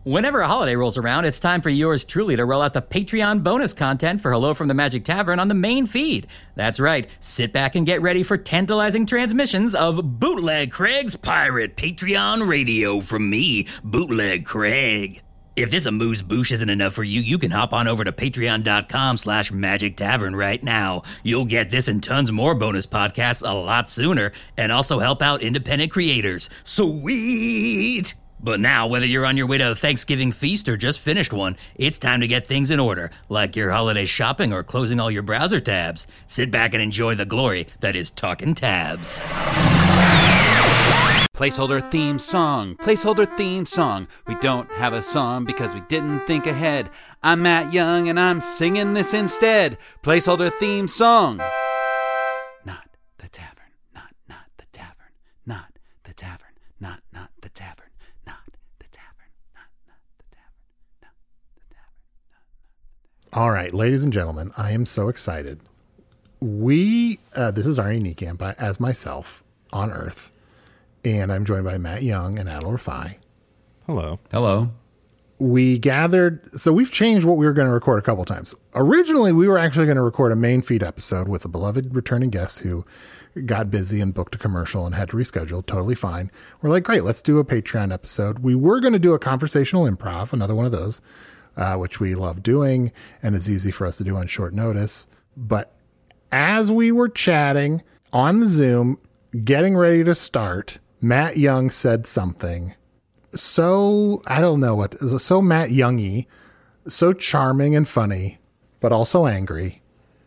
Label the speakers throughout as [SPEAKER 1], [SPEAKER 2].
[SPEAKER 1] Whenever a holiday rolls around, it's time for yours truly to roll out the Patreon bonus content for Hello from the Magic Tavern on the main feed. That's right, sit back and get ready for tantalizing transmissions of Bootleg Craig's Pirate Patreon Radio from me, Bootleg Craig. If this amuse-bouche isn't enough for you, you can hop on over to patreon.com/Magic Tavern right now. You'll get this and tons more bonus podcasts a lot sooner, and also help out independent creators. Sweet! But now, whether you're on your way to a Thanksgiving feast or just finished one, it's time to get things in order, like your holiday shopping or closing all your browser tabs. Sit back and enjoy the glory that is talking tabs.
[SPEAKER 2] Placeholder theme song. Placeholder theme song. We don't have a song because we didn't think ahead. I'm Matt Young and I'm singing this instead. Placeholder theme song. Not the tavern. Not the tavern. Not the tavern. Not the tavern.
[SPEAKER 3] All right, ladies and gentlemen, I am so excited. This is Arnie Niekamp as myself on Earth, and I'm joined by Matt Young and Adal Rifai.
[SPEAKER 4] Hello.
[SPEAKER 5] Hello.
[SPEAKER 3] We gathered, so we've changed what we were going to record a couple times. Originally, we were actually going to record a main feed episode with a beloved returning guest who got busy and booked a commercial and had to reschedule. Totally fine. We're like, great, let's do a Patreon episode. We were going to do a conversational improv, another one of those. Which we love doing and is easy for us to do on short notice. But as we were chatting on the Zoom, getting ready to start, Matt Young said something so, I don't know what, so Matt Young-y, so charming and funny, but also angry,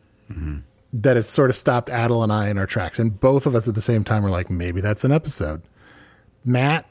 [SPEAKER 3] that it sort of stopped Adal and I in our tracks. And both of us at the same time were like, maybe that's an episode. Matt,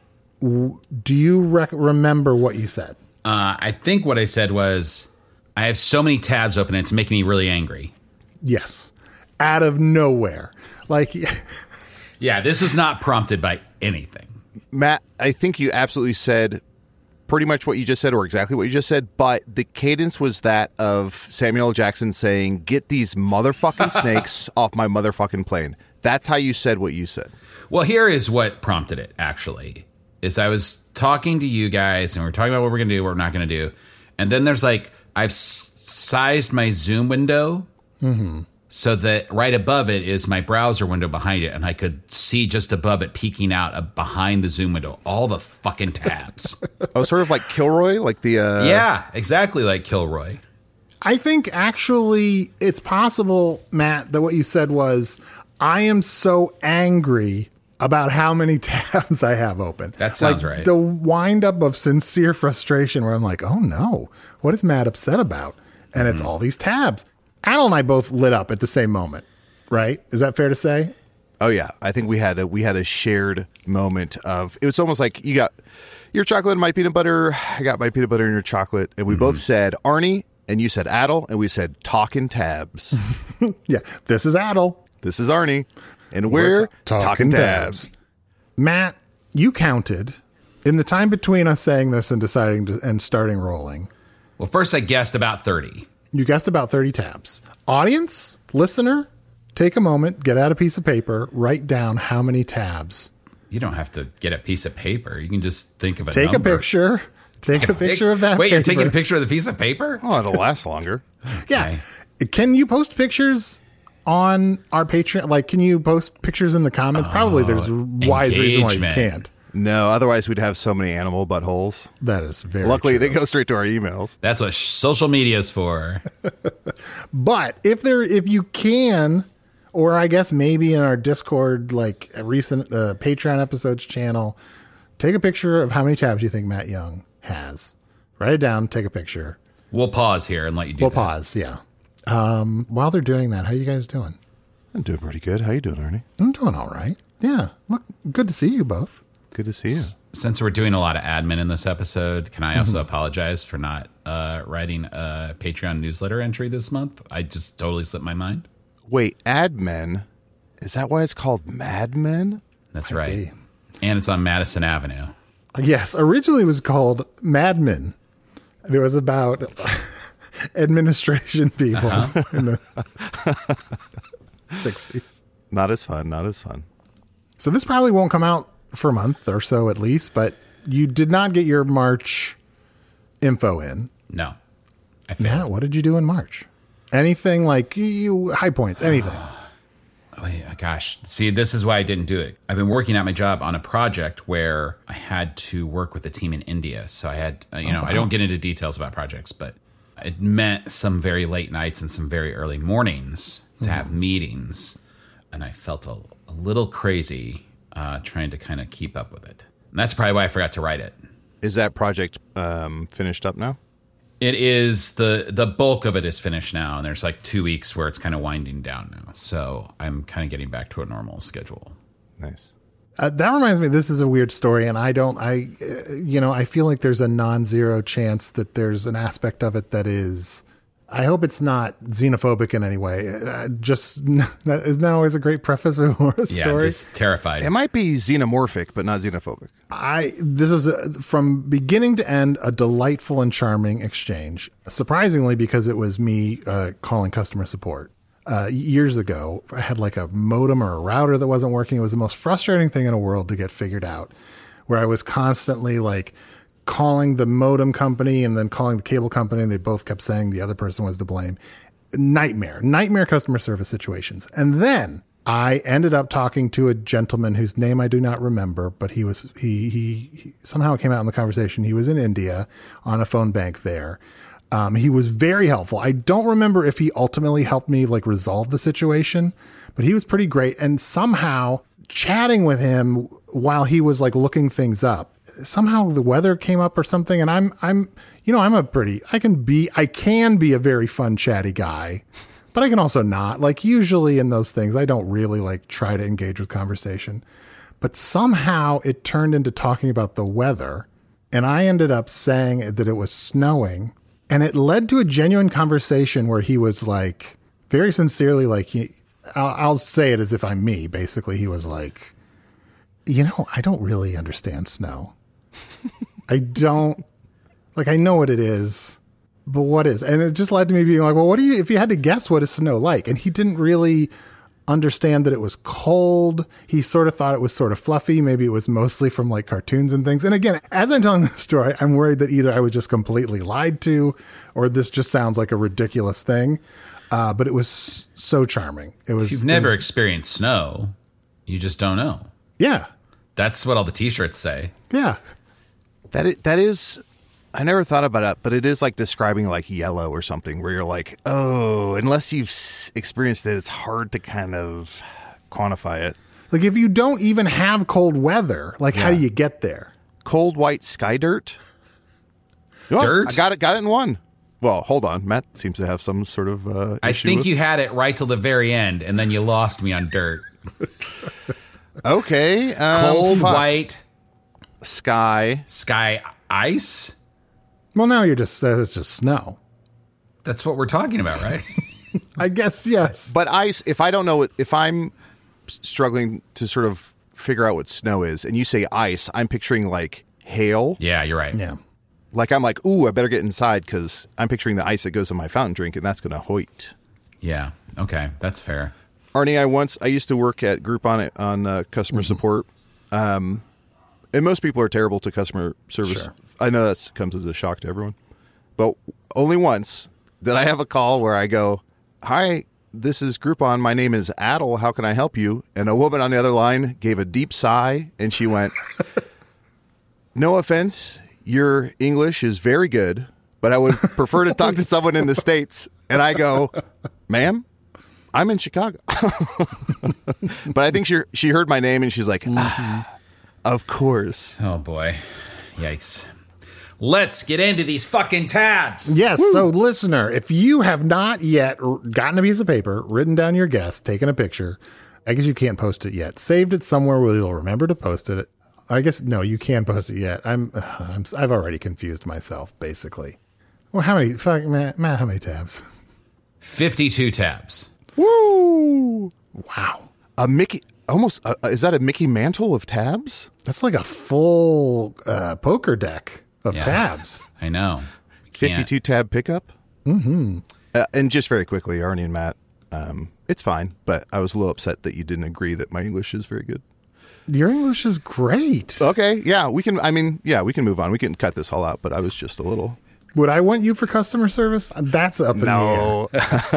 [SPEAKER 3] do you remember what you said?
[SPEAKER 5] I think what I said was, I have so many tabs open, it's making me really angry.
[SPEAKER 3] Yes. Out of nowhere. Like,
[SPEAKER 5] yeah, this was not prompted by anything.
[SPEAKER 4] Matt, I think you absolutely said pretty much what you just said, or exactly what you just said, but the cadence was that of Samuel L. Jackson saying, get these motherfucking snakes off my motherfucking plane. That's how you said what you said.
[SPEAKER 5] Well, here is what prompted it, actually. Is I was talking to you guys, and we were talking about what we're going to do, what we're not going to do. And then there's like, I've sized my Zoom window so that right above it is my browser window behind it. And I could see just above it, peeking out behind the Zoom window, all the fucking tabs.
[SPEAKER 4] Oh, sort of like Kilroy? Like the...
[SPEAKER 5] Yeah, exactly like Kilroy.
[SPEAKER 3] I think actually it's possible, Matt, that what you said was, I am so angry about how many tabs I have open.
[SPEAKER 5] That sounds
[SPEAKER 3] like,
[SPEAKER 5] right.
[SPEAKER 3] The wind-up of sincere frustration where I'm like, oh no, what is Matt upset about? And it's all these tabs. Adal and I both lit up at the same moment, right? Is that fair to say?
[SPEAKER 4] Oh yeah, I think we had a shared moment of, it was almost like you got your chocolate and my peanut butter, I got my peanut butter and your chocolate, and we both said Arnie, and you said Adal, and we said talking tabs.
[SPEAKER 3] Yeah, this is Adal.
[SPEAKER 4] This is Arnie. And we're talking tabs.
[SPEAKER 3] Matt, you counted in the time between us saying this and deciding to, and starting rolling.
[SPEAKER 5] Well, first I guessed about 30.
[SPEAKER 3] You guessed about 30 tabs. Audience, listener, take a moment, get out a piece of paper, write down how many tabs.
[SPEAKER 5] You don't have to get a piece of paper. You can just think of a
[SPEAKER 3] Take
[SPEAKER 5] number.
[SPEAKER 3] a picture. Take a picture of that
[SPEAKER 5] Wait,
[SPEAKER 3] paper.
[SPEAKER 5] you're taking a picture of the piece of paper?
[SPEAKER 4] Oh, it'll last longer.
[SPEAKER 3] Yeah. Can you post pictures on our Patreon? Like, can you post pictures in the comments? Probably there's a wise reason why you can't.
[SPEAKER 4] No, otherwise we'd have so many animal buttholes.
[SPEAKER 3] That is very
[SPEAKER 4] Luckily,
[SPEAKER 3] true.
[SPEAKER 4] they go straight to our emails.
[SPEAKER 5] That's what social media is for.
[SPEAKER 3] But if you can, or I guess maybe in our Discord, like a recent Patreon episodes channel, take a picture of how many tabs you think Matt Young has. Write it down, take a picture.
[SPEAKER 5] We'll pause here and let you do that.
[SPEAKER 3] We'll pause, yeah. While they're doing that, how you guys doing?
[SPEAKER 4] I'm doing pretty good. How you doing, Arnie?
[SPEAKER 3] I'm doing all right. Yeah. Look, good to see you both.
[SPEAKER 4] Good to see you.
[SPEAKER 5] Since we're doing a lot of admin in this episode, can I also apologize for not writing a Patreon newsletter entry this month? I just totally slipped my mind.
[SPEAKER 4] Wait, Admen? Is that why it's called Mad Men?
[SPEAKER 5] That's right. And it's on Madison Avenue.
[SPEAKER 3] Yes. Originally it was called Mad Men. And it was about administration people in the 60s.
[SPEAKER 4] Not as fun. Not as fun.
[SPEAKER 3] So this probably won't come out for a month or so at least, but you did not get your March info in.
[SPEAKER 5] No. I failed.
[SPEAKER 3] Matt, what did you do in March? Anything like you high points, anything?
[SPEAKER 5] Oh, yeah, gosh. See, this is why I didn't do it. I've been working at my job on a project where I had to work with a team in India. So I had, I don't get into details about projects, but it meant some very late nights and some very early mornings to have meetings. And I felt a little crazy trying to kind of keep up with it. And that's probably why I forgot to write it.
[SPEAKER 4] Is that project finished up now?
[SPEAKER 5] It is the bulk of it is finished now, and there's like 2 weeks where it's kind of winding down now. So I'm kind of getting back to a normal schedule.
[SPEAKER 4] Nice.
[SPEAKER 3] That reminds me, this is a weird story, and I feel like there's a non-zero chance that there's an aspect of it that is, I hope it's not xenophobic in any way. That isn't that always a great preface before a story?
[SPEAKER 5] Yeah, just terrified.
[SPEAKER 4] It might be xenomorphic, but not xenophobic.
[SPEAKER 3] This was from beginning to end a delightful and charming exchange. Surprisingly, because it was me calling customer support. Years ago, I had like a modem or a router that wasn't working. It was the most frustrating thing in the world to get figured out, where I was constantly like calling the modem company and then calling the cable company, and they both kept saying the other person was to blame. Nightmare customer service situations. And then I ended up talking to a gentleman whose name I do not remember, but he somehow came out in the conversation. He was in India on a phone bank there. He was very helpful. I don't remember if he ultimately helped me like resolve the situation, but he was pretty great. And somehow chatting with him while he was like looking things up, somehow the weather came up or something. And I can be a very fun, chatty guy, but I can also not. Like usually in those things, I don't really like try to engage with conversation, but somehow it turned into talking about the weather. And I ended up saying that it was snowing, and it led to a genuine conversation where he was like very sincerely, like, I'll say it as if I'm me. Basically, he was like, I don't really understand snow. I don't like, I know what it is, but what is? And it just led to me being like, well, if you had to guess what is snow like? And he didn't really understand that it was cold. He sort of thought it was sort of fluffy. Maybe it was mostly from like cartoons and things. And again, as I'm telling the story, I'm worried that either I was just completely lied to, or this just sounds like a ridiculous thing. But it was so charming.
[SPEAKER 5] If you've never experienced snow, you just don't know.
[SPEAKER 3] Yeah.
[SPEAKER 5] That's what all the t-shirts say.
[SPEAKER 3] Yeah.
[SPEAKER 4] That is, I never thought about it, but it is like describing like yellow or something where you're like, oh, unless you've experienced it, it's hard to kind of quantify it.
[SPEAKER 3] Like if you don't even have cold weather, like how do you get there?
[SPEAKER 4] Cold white sky dirt?
[SPEAKER 5] Dirt?
[SPEAKER 4] I got it in one. Well, hold on. Matt seems to have some sort of issue
[SPEAKER 5] I think
[SPEAKER 4] with.
[SPEAKER 5] you had it right till the very end, and then you lost me on dirt.
[SPEAKER 4] Okay.
[SPEAKER 5] Cold white
[SPEAKER 4] sky
[SPEAKER 5] ice?
[SPEAKER 3] Well, now it's just snow.
[SPEAKER 5] That's what we're talking about, right?
[SPEAKER 3] I guess, yes.
[SPEAKER 4] But ice, if I don't know it, if I'm struggling to sort of figure out what snow is, and you say ice, I'm picturing like hail.
[SPEAKER 5] Yeah, you're right.
[SPEAKER 3] Yeah.
[SPEAKER 4] Like I'm like, ooh, I better get inside because I'm picturing the ice that goes in my fountain drink, and that's going to hoit.
[SPEAKER 5] Yeah. Okay, that's fair.
[SPEAKER 4] Arnie, I used to work at Groupon on customer support. And most people are terrible to customer service.
[SPEAKER 3] Sure.
[SPEAKER 4] I know that comes as a shock to everyone. But only once did I have a call where I go, hi, this is Groupon. My name is Adel. How can I help you? And a woman on the other line gave a deep sigh, and she went, no offense, your English is very good, but I would prefer to talk to someone in the States. And I go, ma'am, I'm in Chicago. But I think she heard my name, and she's like, of course.
[SPEAKER 5] Oh, boy. Yikes. Let's get into these fucking tabs.
[SPEAKER 3] Yes. Woo. So, listener, if you have not yet gotten a piece of paper, written down your guess, taken a picture, I guess you can't post it yet. Saved it somewhere where you'll remember to post it. I guess, no, you can't post it yet. I've already confused myself, basically. Well, how many, Matt, how many tabs?
[SPEAKER 5] 52 tabs.
[SPEAKER 4] Woo!
[SPEAKER 3] Wow.
[SPEAKER 4] A Mickey... Almost, is that a Mickey Mantle of tabs?
[SPEAKER 3] That's like a full poker deck of tabs.
[SPEAKER 5] I know.
[SPEAKER 4] 52 tab pickup?
[SPEAKER 3] Mm-hmm.
[SPEAKER 4] And just very quickly, Arnie and Matt, it's fine, but I was a little upset that you didn't agree that my English is very good.
[SPEAKER 3] Your English is great.
[SPEAKER 4] Okay, yeah, we can move on. We can cut this all out, but I was just a little...
[SPEAKER 3] Would I want you for customer service? That's up in the
[SPEAKER 4] No.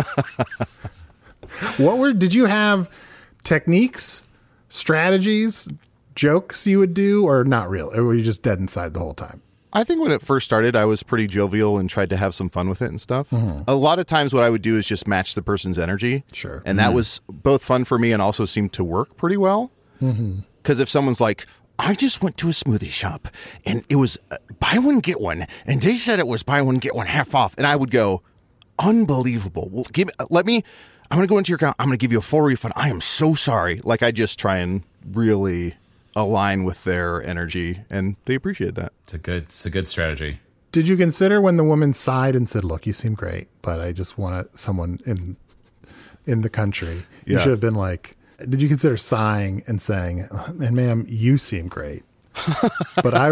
[SPEAKER 3] air. Did you have techniques, strategies, jokes you would do, or not really? Or were you just dead inside the whole time?
[SPEAKER 4] I think when it first started, I was pretty jovial and tried to have some fun with it and stuff. A lot of times what I would do is just match the person's energy.
[SPEAKER 3] Sure.
[SPEAKER 4] And that was both fun for me and also seemed to work pretty well. Because if someone's like, I just went to a smoothie shop and it was buy one, get one. And they said it was buy one, get one half off. And I would go, unbelievable. Well, I'm going to go into your account. I'm going to give you a full refund. I am so sorry. Like I just try and really align with their energy, and they appreciate that.
[SPEAKER 5] It's a good strategy.
[SPEAKER 3] Did you consider when the woman sighed and said, "Look, you seem great, but I just want someone in the country"? You
[SPEAKER 4] Yeah.
[SPEAKER 3] should have been like, did you consider sighing and saying, "And ma'am, you seem great, but I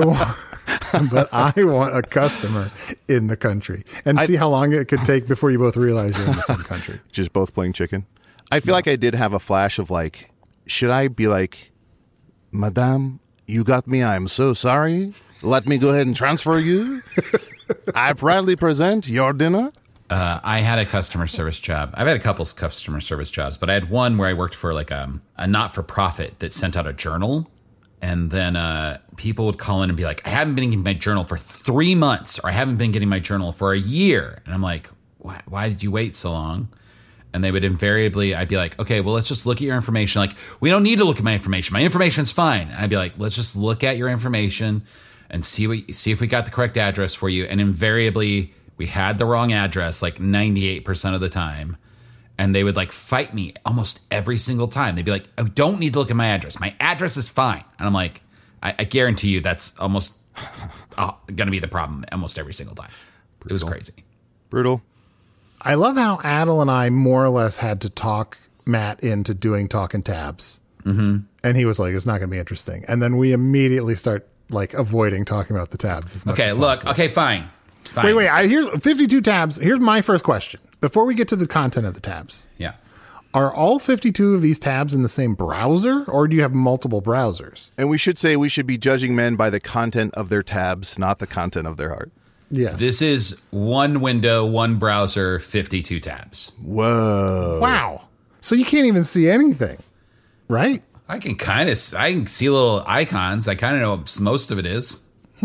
[SPEAKER 3] want a customer in the country," and see how long it could take before you both realize you're in the same country.
[SPEAKER 4] Just both playing chicken. I feel like I did have a flash of like, should I be like, Madame, you got me. I'm so sorry. Let me go ahead and transfer you. I proudly present your dinner.
[SPEAKER 5] I had a customer service job. I've had a couple customer service jobs, but I had one where I worked for like a not-for-profit that sent out a journal. And then people would call in and be like, I haven't been getting my journal for 3 months, or I haven't been getting my journal for a year. And I'm like, why did you wait so long? And they would invariably, I'd be like, okay, well, let's just look at your information. Like, we don't need to look at my information. My information's fine. And I'd be like, let's just look at your information and see if we got the correct address for you. And invariably, we had the wrong address like 98% of the time. And they would like fight me almost every single time. They'd be like, I don't need to look at my address. My address is fine. And I'm like, I guarantee you that's almost going to be the problem almost every single time. It was crazy.
[SPEAKER 4] Brutal.
[SPEAKER 3] I love how Adel and I more or less had to talk Matt into doing Talking Tabs. Mm-hmm. And he was like, it's not going to be interesting. And then we immediately start like avoiding talking about the tabs as much as possible.
[SPEAKER 5] Okay, fine.
[SPEAKER 3] Wait. Here's 52 tabs. Here's my first question. Before we get to the content of the tabs.
[SPEAKER 5] Yeah.
[SPEAKER 3] Are all 52 of these tabs in the same browser, or do you have multiple browsers?
[SPEAKER 4] And we should say we should be judging men by the content of their tabs, not the content of their heart.
[SPEAKER 3] Yes.
[SPEAKER 5] This is one window, one browser, 52 tabs.
[SPEAKER 4] Whoa.
[SPEAKER 3] Wow. So you can't even see anything, right?
[SPEAKER 5] I can see little icons. I kind of know what most of it is.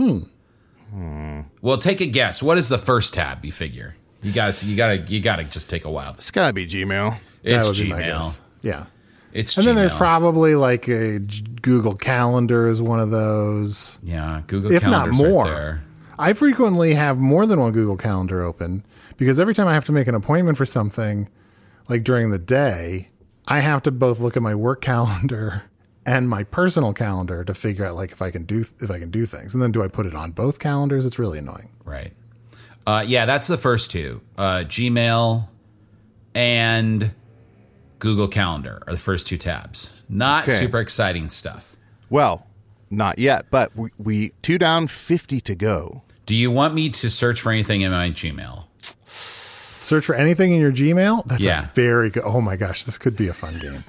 [SPEAKER 5] Well, take a guess. What is the first tab, you figure? You got to just take a while.
[SPEAKER 4] It's got to be Gmail.
[SPEAKER 5] It's
[SPEAKER 3] That would be my
[SPEAKER 5] Gmail.
[SPEAKER 3] guess. Yeah.
[SPEAKER 5] It's
[SPEAKER 3] And
[SPEAKER 5] Gmail.
[SPEAKER 3] then there's probably like a Google Calendar is one of those.
[SPEAKER 5] Yeah, Google
[SPEAKER 3] If not
[SPEAKER 5] Calendar's
[SPEAKER 3] more.
[SPEAKER 5] right there.
[SPEAKER 3] I frequently have more than one Google Calendar open because every time I have to make an appointment for something, like during the day, I have to both look at my work calendar and my personal calendar to figure out like if I can do things. And then do I put it on both calendars? It's really annoying.
[SPEAKER 5] Right. Yeah, that's the first two. Gmail and Google Calendar are the first two tabs. Not
[SPEAKER 4] Okay.
[SPEAKER 5] super exciting stuff.
[SPEAKER 4] Well, not yet, but we 2 down, 50 to go.
[SPEAKER 5] Do you want me to search for anything in my Gmail?
[SPEAKER 3] Search for anything in your Gmail? That's
[SPEAKER 5] Yeah.
[SPEAKER 3] a very good. Oh my gosh, this could be a fun game.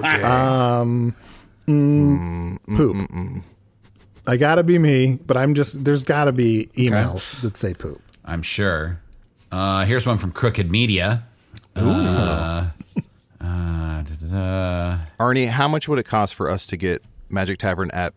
[SPEAKER 3] Poop. I gotta be me, but there's gotta be emails that say poop.
[SPEAKER 5] I'm sure. Here's one from Crooked Media.
[SPEAKER 4] Arnie, how much would it cost for us to get Magic Tavern at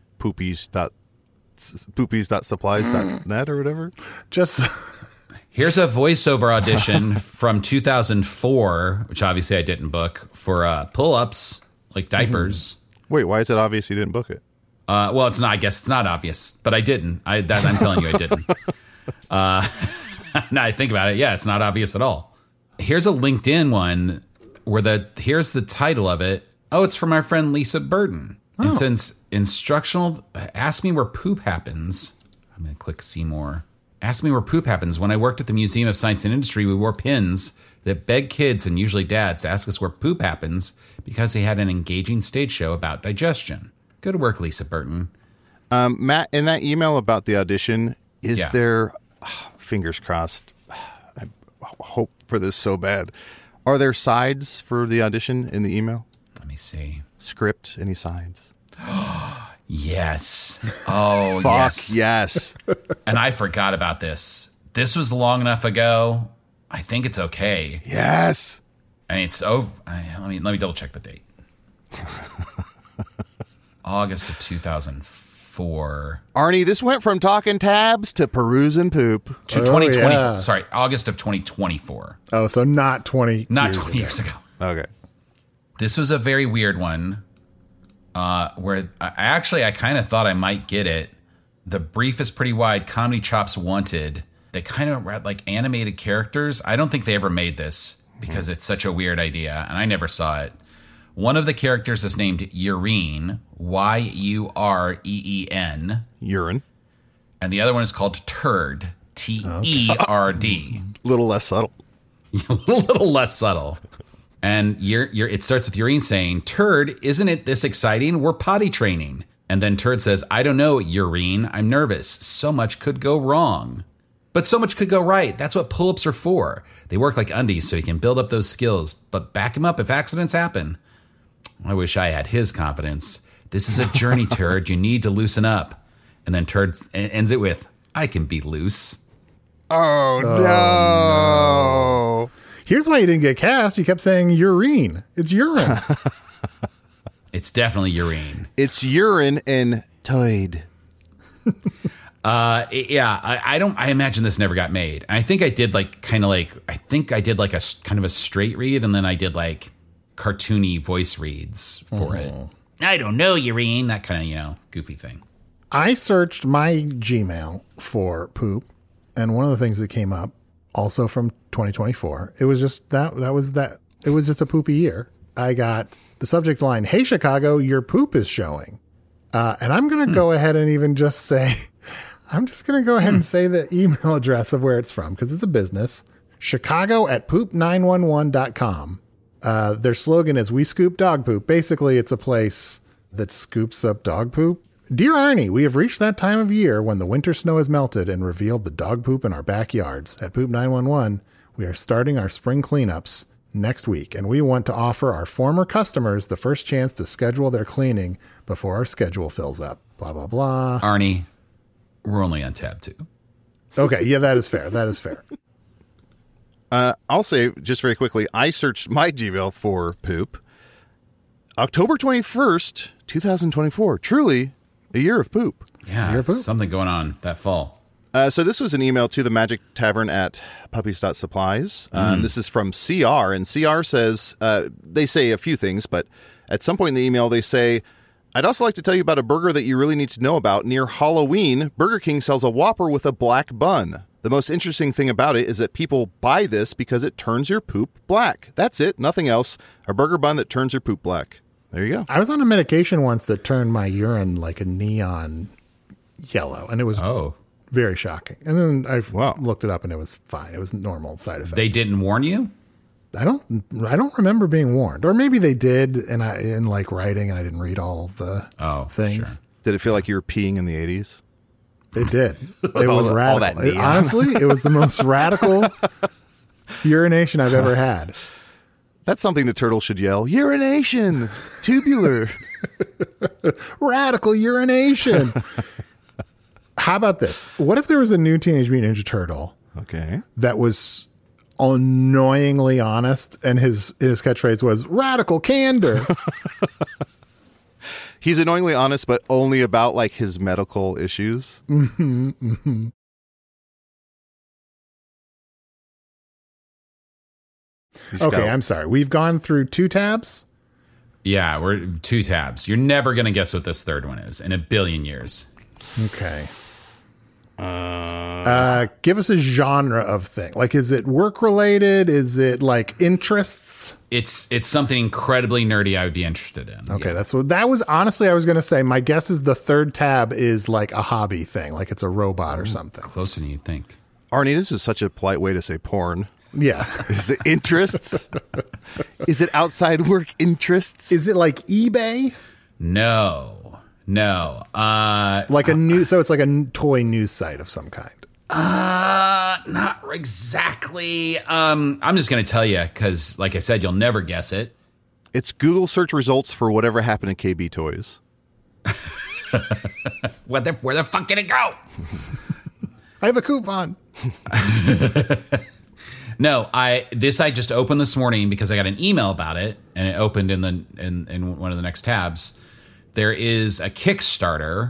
[SPEAKER 4] poopies.supplies.net or whatever?
[SPEAKER 3] Just
[SPEAKER 5] Here's a voiceover audition from 2004, which obviously I didn't book, for pull-ups, like diapers.
[SPEAKER 4] Wait, why is it obvious you didn't book it?
[SPEAKER 5] Well, it's not. I guess it's not obvious, but I didn't. I'm telling you, I didn't. Now I think about it, yeah, it's not obvious at all. Here's a LinkedIn one where here's the title of it. Oh, it's from our friend Lisa Burton. It says instructional. Ask me where poop happens. I'm going to click see more. Ask me where poop happens. When I worked at the Museum of Science and Industry, we wore pins that begged kids and usually dads to ask us where poop happens because they had an engaging stage show about digestion. Good work, Lisa Burton.
[SPEAKER 4] Matt, in that email about the audition, is there, fingers crossed, I hope for this so bad, are there sides for the audition in the email?
[SPEAKER 5] Let me see.
[SPEAKER 4] Script, any sides?
[SPEAKER 5] Yes. Oh,
[SPEAKER 4] Fuck
[SPEAKER 5] yes.
[SPEAKER 4] yes.
[SPEAKER 5] And I forgot about this. This was long enough ago. I think it's okay.
[SPEAKER 4] Yes.
[SPEAKER 5] I mean, it's over. Let me double check the date. August of 2004
[SPEAKER 4] Arnie, this went from talking tabs to perusing poop.
[SPEAKER 5] to 2020.
[SPEAKER 3] yeah.
[SPEAKER 5] Sorry, August of 2024.
[SPEAKER 3] Oh, so not 20
[SPEAKER 5] Not
[SPEAKER 3] years
[SPEAKER 5] 20
[SPEAKER 3] ago.
[SPEAKER 5] years ago.
[SPEAKER 4] Okay.
[SPEAKER 5] This was a very weird one. Where I kind of thought I might get it. The brief is pretty wide. Comedy Chops Wanted. They kind of read like animated characters. I don't think they ever made this because it's such a weird idea, and I never saw it. One of the characters is named Ureen, Yureen,
[SPEAKER 4] Urine.
[SPEAKER 5] and the other one is called Turd, T-E-R-D.
[SPEAKER 4] Little less subtle.
[SPEAKER 5] A little less subtle. And it starts with Ureen saying, "Turd, isn't it this exciting? We're potty training." And then Turd says, "I don't know, Ureen. I'm nervous. So much could go wrong. But so much could go right. That's what pull-ups are for. They work like undies so you can build up those skills, but back them up if accidents happen." I wish I had his confidence. "This is a journey, Turd. You need to loosen up." And then Turd ends it with, "I can be loose."
[SPEAKER 4] Oh, no.
[SPEAKER 3] Here's why you didn't get cast. You kept saying urine. It's urine.
[SPEAKER 5] It's definitely Ureen.
[SPEAKER 4] It's urine and toid.
[SPEAKER 5] I imagine this never got made. And I think I did a kind of a straight read, and then I did like cartoony voice reads for it. "I don't know, Ureen," that kind of, goofy thing.
[SPEAKER 3] I searched my Gmail for poop, and one of the things that came up, also from 2024, it was just it was just a poopy year. I got the subject line, "Hey Chicago, your poop is showing." And I'm going to go ahead and even just say, I'm just going to go ahead and say the email address of where it's from, because it's a business, chicago@poop911.com. Their slogan is, "We scoop dog poop." Basically, it's a place that scoops up dog poop. "Dear Arnie, we have reached that time of year when the winter snow has melted and revealed the dog poop in our backyards. At Poop 911, we are starting our spring cleanups next week, and we want to offer our former customers the first chance to schedule their cleaning before our schedule fills up." Blah, blah, blah.
[SPEAKER 5] Arnie, we're only on tab 2.
[SPEAKER 3] Okay, yeah, that is fair. That is fair.
[SPEAKER 4] I'll say just very quickly, I searched my Gmail for poop. October 21st, 2024. Truly a year of poop.
[SPEAKER 5] Yeah, something going on that fall.
[SPEAKER 4] So this was an email to the Magic Tavern at puppies.supplies. This is from CR, and CR says, they say a few things, but at some point in the email they say, "I'd also like to tell you about a burger that you really need to know about. Near Halloween, Burger King sells a Whopper with a black bun. The most interesting thing about it is that people buy this because it turns your poop black. That's it, nothing else. A burger bun that turns your poop black." There you go.
[SPEAKER 3] I was on a medication once that turned my urine like a neon yellow, and it was very shocking. And then I looked it up, and it was fine. It was a normal side effect.
[SPEAKER 5] They didn't warn you?
[SPEAKER 3] I don't remember being warned, or maybe they did, and in like writing, and I didn't read all of the things.
[SPEAKER 5] Sure.
[SPEAKER 4] Did it feel like you were peeing in the 80s?
[SPEAKER 3] It did. It was radical.
[SPEAKER 4] all that neon.
[SPEAKER 3] Honestly, it was the most radical urination I've ever had.
[SPEAKER 4] That's something the turtle should yell. Urination! Tubular!
[SPEAKER 3] Radical urination. How about this? What if there was a new Teenage Mutant Ninja Turtle
[SPEAKER 4] Okay.
[SPEAKER 3] that was annoyingly honest, and his catchphrase was radical candor?
[SPEAKER 4] He's annoyingly honest, but only about like his medical issues.
[SPEAKER 3] Mm-hmm, mm-hmm. Okay, I'm sorry. We've gone through 2 tabs.
[SPEAKER 5] Yeah, we're 2 tabs. You're never going to guess what this third one is in a billion years.
[SPEAKER 3] Okay. Give us a genre of thing. Like, is it work related? Is it like interests?
[SPEAKER 5] It's something incredibly nerdy I would be interested in.
[SPEAKER 3] Okay, that was honestly, I was going to say, my guess is the third tab is like a hobby thing, like it's a robot or something.
[SPEAKER 5] Closer than you'd think.
[SPEAKER 4] Arnie, this is such a polite way to say porn.
[SPEAKER 3] Yeah.
[SPEAKER 4] Is it interests? Is it outside work interests?
[SPEAKER 3] Is it like eBay?
[SPEAKER 5] No.
[SPEAKER 3] Like so it's like a toy news site of some kind.
[SPEAKER 5] Not exactly. I'm just going to tell you because, like I said, you'll never guess it.
[SPEAKER 4] It's Google search results for whatever happened to KB Toys.
[SPEAKER 5] Where the fuck did it go?
[SPEAKER 3] I have a coupon.
[SPEAKER 5] No, I just opened this morning because I got an email about it, and it opened in one of the next tabs. There is a Kickstarter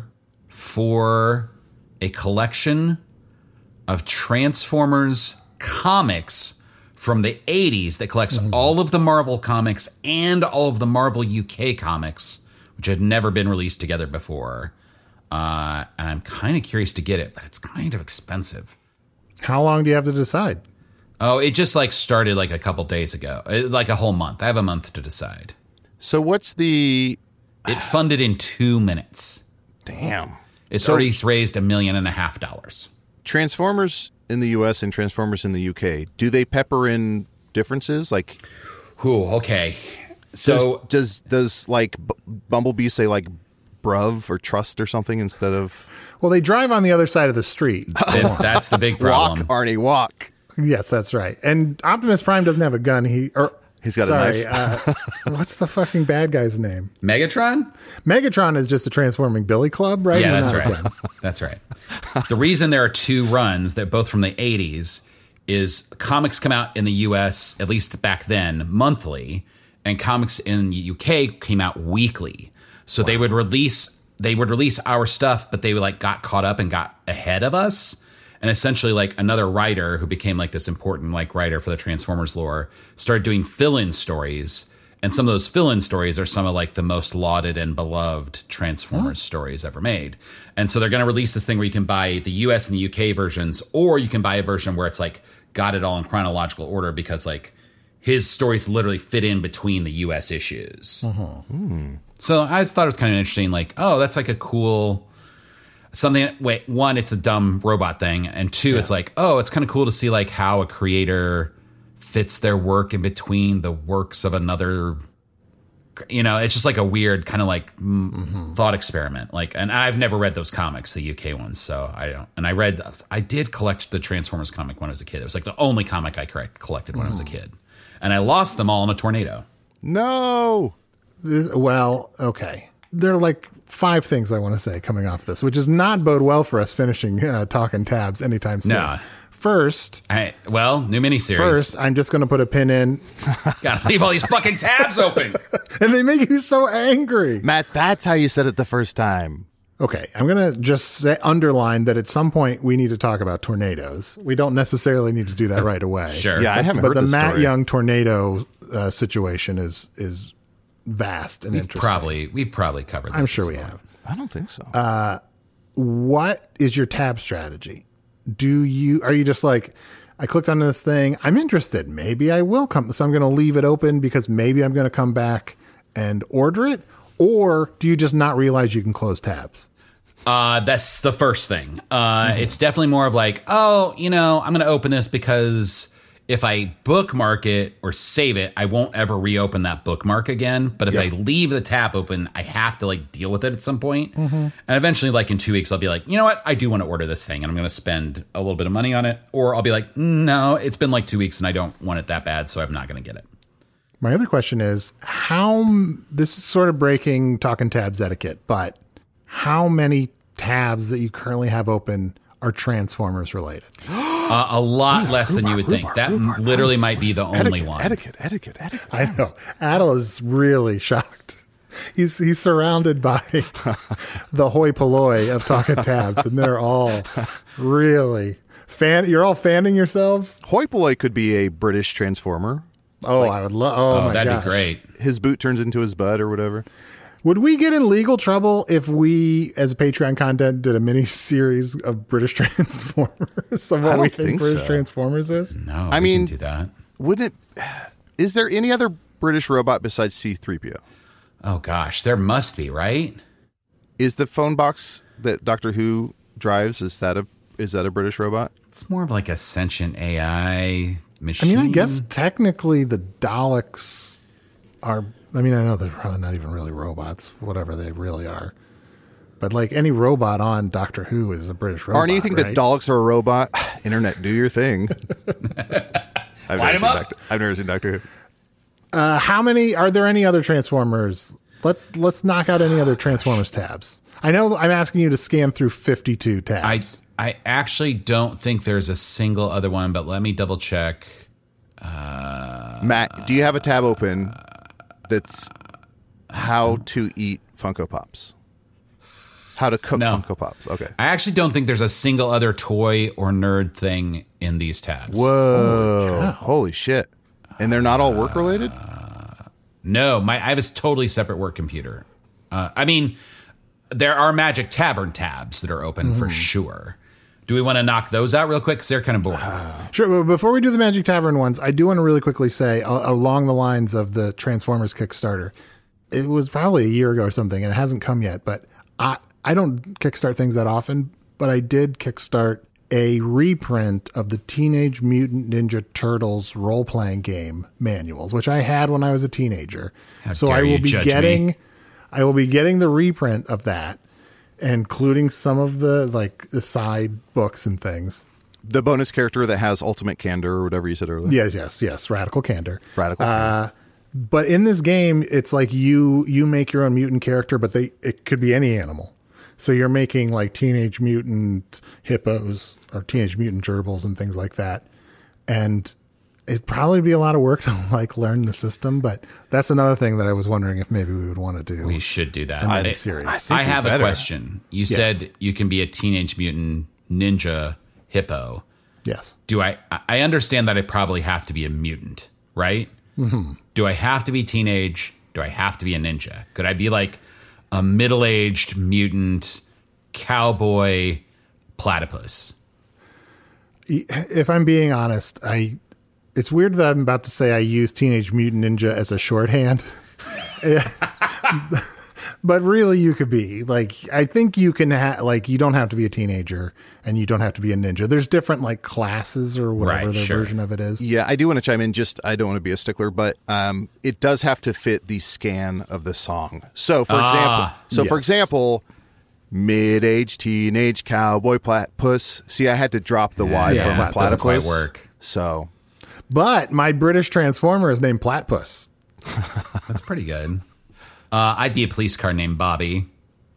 [SPEAKER 5] for a collection of Transformers comics from the 80s that collects all of the Marvel comics and all of the Marvel UK comics, which had never been released together before. And I'm kind of curious to get it, but it's kind of expensive.
[SPEAKER 3] How long do you have to decide?
[SPEAKER 5] Oh, it just like started like a couple days ago, like a whole month. I have a month to decide.
[SPEAKER 4] So what's the...
[SPEAKER 5] It funded in 2 minutes.
[SPEAKER 4] Damn.
[SPEAKER 5] It's already raised $1.5 million.
[SPEAKER 4] Transformers in the US and Transformers in the UK, do they pepper in differences? Like,
[SPEAKER 5] Okay. So
[SPEAKER 4] does like Bumblebee say like bruv or trust or something instead of...
[SPEAKER 3] Well, they drive on the other side of the street.
[SPEAKER 5] that's the big problem.
[SPEAKER 4] Walk, Arnie, walk.
[SPEAKER 3] Yes, that's right. And Optimus Prime doesn't have a gun. He's
[SPEAKER 4] got a knife.
[SPEAKER 3] What's the fucking bad guy's name?
[SPEAKER 5] Megatron?
[SPEAKER 3] Megatron is just a transforming billy club, right?
[SPEAKER 5] Yeah,
[SPEAKER 3] He's
[SPEAKER 5] that's
[SPEAKER 3] not a
[SPEAKER 5] right.
[SPEAKER 3] gun.
[SPEAKER 5] That's right. The reason there are 2 runs, that both from the 80s, is comics come out in the US, at least back then, monthly, and comics in the UK came out weekly. So they would release our stuff, but they like got caught up and got ahead of us. And essentially, like, another writer who became like this important like writer for the Transformers lore started doing fill-in stories. And some of those fill-in stories are some of like the most lauded and beloved Transformers stories ever made. And so they're going to release this thing where you can buy the US and the UK versions, or you can buy a version where it's like got it all in chronological order, because like his stories literally fit in between the US issues. So I just thought it was kind of interesting. Like, oh, that's like a cool something. Wait, one, it's a dumb robot thing, and two, it's like, oh, it's kind of cool to see like how a creator fits their work in between the works of another. You know, it's just like a weird kind of like thought experiment. Like, and I've never read those comics, the UK ones, so I don't. And I did collect the Transformers comic when I was a kid. It was like the only comic I collected when I was a kid, and I lost them all in a tornado.
[SPEAKER 4] No.
[SPEAKER 3] Well, okay. There are like 5 things I want to say coming off this, which does not bode well for us finishing Talking Tabs anytime soon.
[SPEAKER 5] No.
[SPEAKER 3] First,
[SPEAKER 5] new miniseries.
[SPEAKER 3] First, I'm just going to put a pin in.
[SPEAKER 5] Gotta leave all these fucking tabs open.
[SPEAKER 3] And they make you so angry.
[SPEAKER 4] Matt, that's how you said it the first time.
[SPEAKER 3] Okay, I'm going to just underline that at some point we need to talk about tornadoes. We don't necessarily need to do that right away.
[SPEAKER 5] Sure.
[SPEAKER 4] Yeah, I haven't
[SPEAKER 3] but
[SPEAKER 4] heard
[SPEAKER 3] the
[SPEAKER 4] this
[SPEAKER 3] Matt
[SPEAKER 4] story.
[SPEAKER 3] Young tornado situation is vast and interesting.
[SPEAKER 5] We've probably covered this.
[SPEAKER 3] I'm sure we have.
[SPEAKER 4] I don't think so.
[SPEAKER 3] What is your tab strategy? Are you just like, I clicked on this thing, I'm interested, maybe I will come, so I'm going to leave it open because maybe I'm going to come back and order it? Or do you just not realize you can close tabs?
[SPEAKER 5] That's the first thing. It's definitely more of like, I'm going to open this because if I bookmark it or save it, I won't ever reopen that bookmark again. But if I leave the tab open, I have to like deal with it at some point. And eventually, like in 2 weeks, I'll be like, you know what? I do want to order this thing and I'm going to spend a little bit of money on it. Or I'll be like, no, it's been like 2 weeks and I don't want it that bad, so I'm not going to get it.
[SPEAKER 3] My other question is this is sort of breaking Talking Tabs etiquette, but how many tabs that you currently have open are Transformers related?
[SPEAKER 5] A lot less than you would think. That literally might be the only one.
[SPEAKER 4] Etiquette.
[SPEAKER 3] I know. Adel is really shocked. He's surrounded by the hoi polloi of Talking Tabs, and they're all really you're all fanning yourselves?
[SPEAKER 4] Hoi polloi could be a British Transformer.
[SPEAKER 3] Oh, I would love. Oh, my
[SPEAKER 5] that'd
[SPEAKER 3] gosh.
[SPEAKER 5] be great.
[SPEAKER 4] His boot turns into his butt or whatever.
[SPEAKER 3] Would we get in legal trouble if we, as Patreon content, did a mini series of British Transformers? Of what we think British Transformers is?
[SPEAKER 5] No,
[SPEAKER 4] I mean,
[SPEAKER 5] can do that.
[SPEAKER 4] Wouldn't it? Is there any other British robot besides C-3PO?
[SPEAKER 5] Oh gosh, there must be, right?
[SPEAKER 4] Is the phone box that Doctor Who drives, is that a British robot?
[SPEAKER 5] It's more of like a sentient AI machine.
[SPEAKER 3] I mean, I guess technically the Daleks are. I mean, I know they're probably not even really robots, whatever they really are. But like any robot on Doctor Who is a British robot.
[SPEAKER 4] Arnie, you think
[SPEAKER 3] right?
[SPEAKER 4] that Daleks are a robot? Internet, do your thing. I've
[SPEAKER 5] Light 'em up.
[SPEAKER 4] never seen Doctor Who.
[SPEAKER 3] How many are there? Any other Transformers let's knock out any other Transformers tabs. I know I'm asking you to scan through 52 tabs.
[SPEAKER 5] I actually don't think there's a single other one, but let me double check.
[SPEAKER 4] Matt, do you have a tab open that's how to eat Funko Pops? How to cook
[SPEAKER 5] No.
[SPEAKER 4] Funko Pops. Okay.
[SPEAKER 5] I actually don't think there's a single other toy or nerd thing in these tabs.
[SPEAKER 4] Whoa. Holy shit. And they're not all work related?
[SPEAKER 5] No, I have a totally separate work computer. I mean, there are Magic Tavern tabs that are open for sure. Do we want to knock those out real quick? Because they're kind of boring.
[SPEAKER 3] Sure, but before we do the Magic Tavern ones, I do want to really quickly say, along the lines of the Transformers Kickstarter, it was probably a year ago or something, and it hasn't come yet, but I don't kickstart things that often, but I did kickstart a reprint of the Teenage Mutant Ninja Turtles role-playing game manuals, which I had when I was a teenager. So
[SPEAKER 5] dare
[SPEAKER 3] I
[SPEAKER 5] you
[SPEAKER 3] will be
[SPEAKER 5] judge
[SPEAKER 3] getting
[SPEAKER 5] me.
[SPEAKER 3] I will be getting the reprint of that, including some of the the side books and things.
[SPEAKER 4] The bonus character that has ultimate candor or whatever you said earlier.
[SPEAKER 3] Yes. Radical Candor.
[SPEAKER 4] Radical Candor.
[SPEAKER 3] But in this game, it's like you make your own mutant character, but it could be any animal. So you're making like Teenage Mutant hippos or Teenage Mutant gerbils and things like that. And it'd probably be a lot of work to like learn the system, but that's another thing that I was wondering if maybe we would want to do.
[SPEAKER 5] We should do that.
[SPEAKER 3] in the series.
[SPEAKER 5] I have a
[SPEAKER 4] better.
[SPEAKER 5] question. You
[SPEAKER 3] Yes.
[SPEAKER 5] said you can be a Teenage Mutant Ninja hippo.
[SPEAKER 3] Yes.
[SPEAKER 5] Do I understand that I probably have to be a mutant, right? Mm-hmm. Do I have to be teenage? Do I have to be a ninja? Could I be like a middle-aged mutant cowboy platypus?
[SPEAKER 3] If I'm being honest, it's weird that I'm about to say I use Teenage Mutant Ninja as a shorthand. But really you could be like, I think you can you don't have to be a teenager and you don't have to be a ninja. There's different like classes or whatever
[SPEAKER 5] Right,
[SPEAKER 3] the
[SPEAKER 5] sure.
[SPEAKER 3] version of it is.
[SPEAKER 4] Yeah, I do want to chime in. I don't want to be a stickler, but it does have to fit the scan of the song. So, for example, mid-aged teenage cowboy platypus. See, I had to drop the Y from
[SPEAKER 3] platypus.
[SPEAKER 4] platypus.
[SPEAKER 5] Doesn't quite work.
[SPEAKER 4] So,
[SPEAKER 3] But my British Transformer is named Platypus.
[SPEAKER 5] That's pretty good. I'd be a police car named Bobby.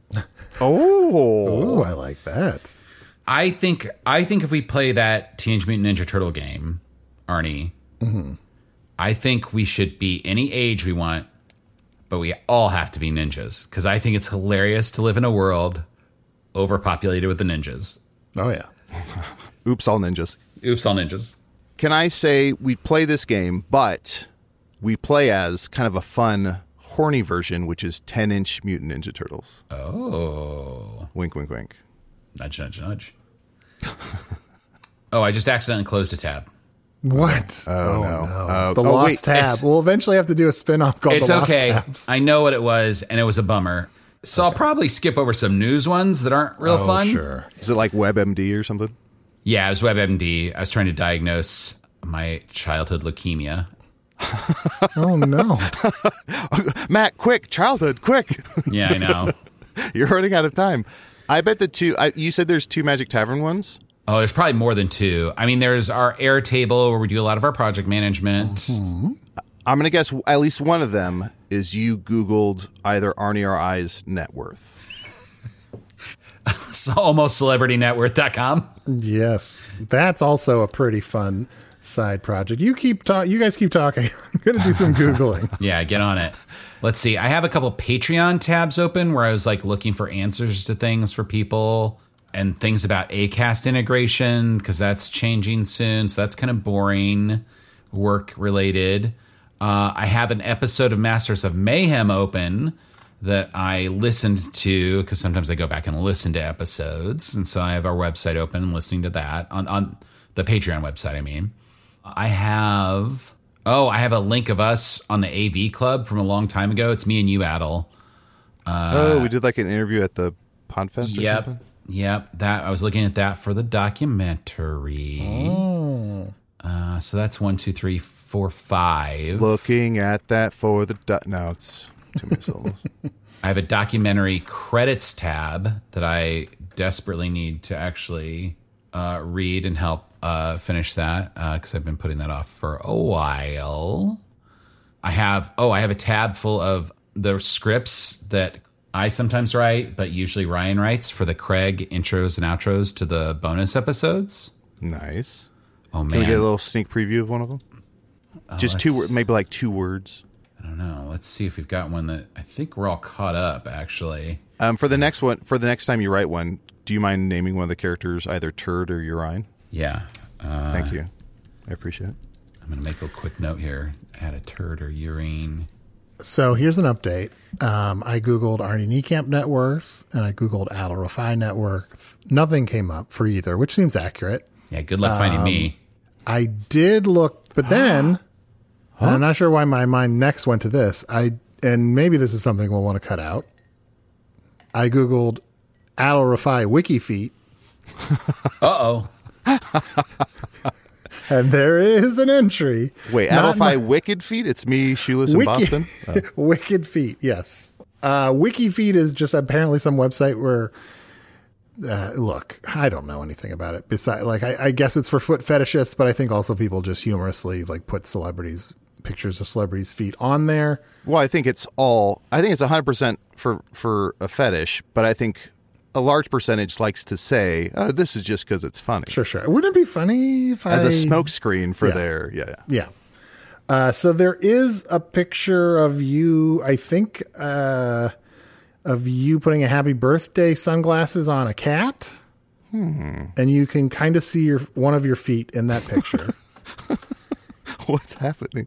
[SPEAKER 3] Oh, I like that.
[SPEAKER 5] I think if we play that Teenage Mutant Ninja Turtle game, Arnie, I think we should be any age we want, but we all have to be ninjas. Because I think it's hilarious to live in a world overpopulated with the ninjas.
[SPEAKER 3] Oh, yeah.
[SPEAKER 4] oops, all ninjas.
[SPEAKER 5] Oops, all ninjas.
[SPEAKER 4] Can I say we play this game, but we play as kind of a fun, horny version, which is 10-inch Mutant Ninja Turtles.
[SPEAKER 5] Oh.
[SPEAKER 4] Wink, wink, wink.
[SPEAKER 5] Nudge, nudge, nudge. Oh, I just accidentally closed a tab.
[SPEAKER 3] What?
[SPEAKER 4] Oh, no.
[SPEAKER 3] The
[SPEAKER 4] oh,
[SPEAKER 3] Lost
[SPEAKER 4] wait,
[SPEAKER 3] Tab.
[SPEAKER 5] it's-
[SPEAKER 3] We'll eventually have to do a spin-off called
[SPEAKER 5] It's
[SPEAKER 3] The Lost
[SPEAKER 5] okay.
[SPEAKER 3] Tabs.
[SPEAKER 5] I know what it was, and it was a bummer. So I'll probably skip over some news ones that aren't real fun.
[SPEAKER 3] Sure.
[SPEAKER 4] Is it like WebMD or something?
[SPEAKER 5] Yeah, it was WebMD. I was trying to diagnose my childhood leukemia.
[SPEAKER 3] Oh, no.
[SPEAKER 4] Matt, quick, childhood, quick.
[SPEAKER 5] Yeah, I know.
[SPEAKER 4] You're running out of time. I bet you said there's 2 Magic Tavern ones?
[SPEAKER 5] Oh, there's probably more than 2. I mean, there's our Airtable where we do a lot of our project management.
[SPEAKER 4] I'm going to guess at least one of them is you Googled either Arnie or I's net worth.
[SPEAKER 5] So almost celebritynetworth.com.
[SPEAKER 3] Yes. That's also a pretty fun side project. You guys keep talking. I'm going to do some Googling.
[SPEAKER 5] Yeah, get on it. Let's see. I have a couple Patreon tabs open where I was like looking for answers to things for people and things about Acast integration because that's changing soon. So that's kind of boring, work related. I have an episode of Masters of Mayhem open that I listened to because sometimes I go back and listen to episodes. And so I have our website open and listening to that on the Patreon website, I mean. I have a link of us on the AV Club from a long time ago. It's me and you, Adel.
[SPEAKER 4] We did like an interview at the Podfest or something?
[SPEAKER 5] Yep. That I was looking at that for the documentary.
[SPEAKER 3] Oh.
[SPEAKER 5] So that's 1, 2, 3, 4, 5.
[SPEAKER 4] Looking at that for the... no, it's too many syllables.
[SPEAKER 5] I have a documentary credits tab that I desperately need to actually read and help finish that because I've been putting that off for a while. I have a tab full of the scripts that I sometimes write, but usually Ryan writes for the Craig intros and outros to the bonus episodes.
[SPEAKER 4] Nice.
[SPEAKER 5] Oh, man.
[SPEAKER 4] Can we get a little sneak preview of one of them? Just maybe like 2 words.
[SPEAKER 5] I don't know. Let's see if we've got one that I think we're all caught up, actually.
[SPEAKER 4] For the next time you write one, do you mind naming one of the characters either Turd or Urine?
[SPEAKER 5] Yeah.
[SPEAKER 4] Thank you. I appreciate it.
[SPEAKER 5] I'm going to make a quick note here. Add a turd or urine.
[SPEAKER 3] So here's an update. I Googled Arnie Niekamp net worth and I Googled Adal Rafai net worth. Nothing came up for either, which seems accurate.
[SPEAKER 5] Yeah, good luck finding me.
[SPEAKER 3] I did look, but then I'm not sure why my mind next went to this. And maybe this is something we'll want to cut out. I Googled Adal Rafai wiki feet.
[SPEAKER 5] Uh-oh.
[SPEAKER 3] And there is an entry.
[SPEAKER 4] Wait, Adal Rafai Wicked Feet? It's me, Shoeless in Boston? Oh.
[SPEAKER 3] Wicked Feet, yes. Wiki Feet is just apparently some website where, look, I don't know anything about it. Besides, like, I guess it's for foot fetishists, but I think also people just humorously like put pictures of celebrities' feet on there.
[SPEAKER 4] Well, I think it's 100% for a fetish, but I think a large percentage likes to say, oh, this is just because it's funny.
[SPEAKER 3] Sure. Wouldn't it be funny if
[SPEAKER 4] as a smokescreen for their,
[SPEAKER 3] Yeah. So there is a picture of you, I think, of you putting a happy birthday sunglasses on a cat. And you can kind of see one of your feet in that picture.
[SPEAKER 4] What's happening?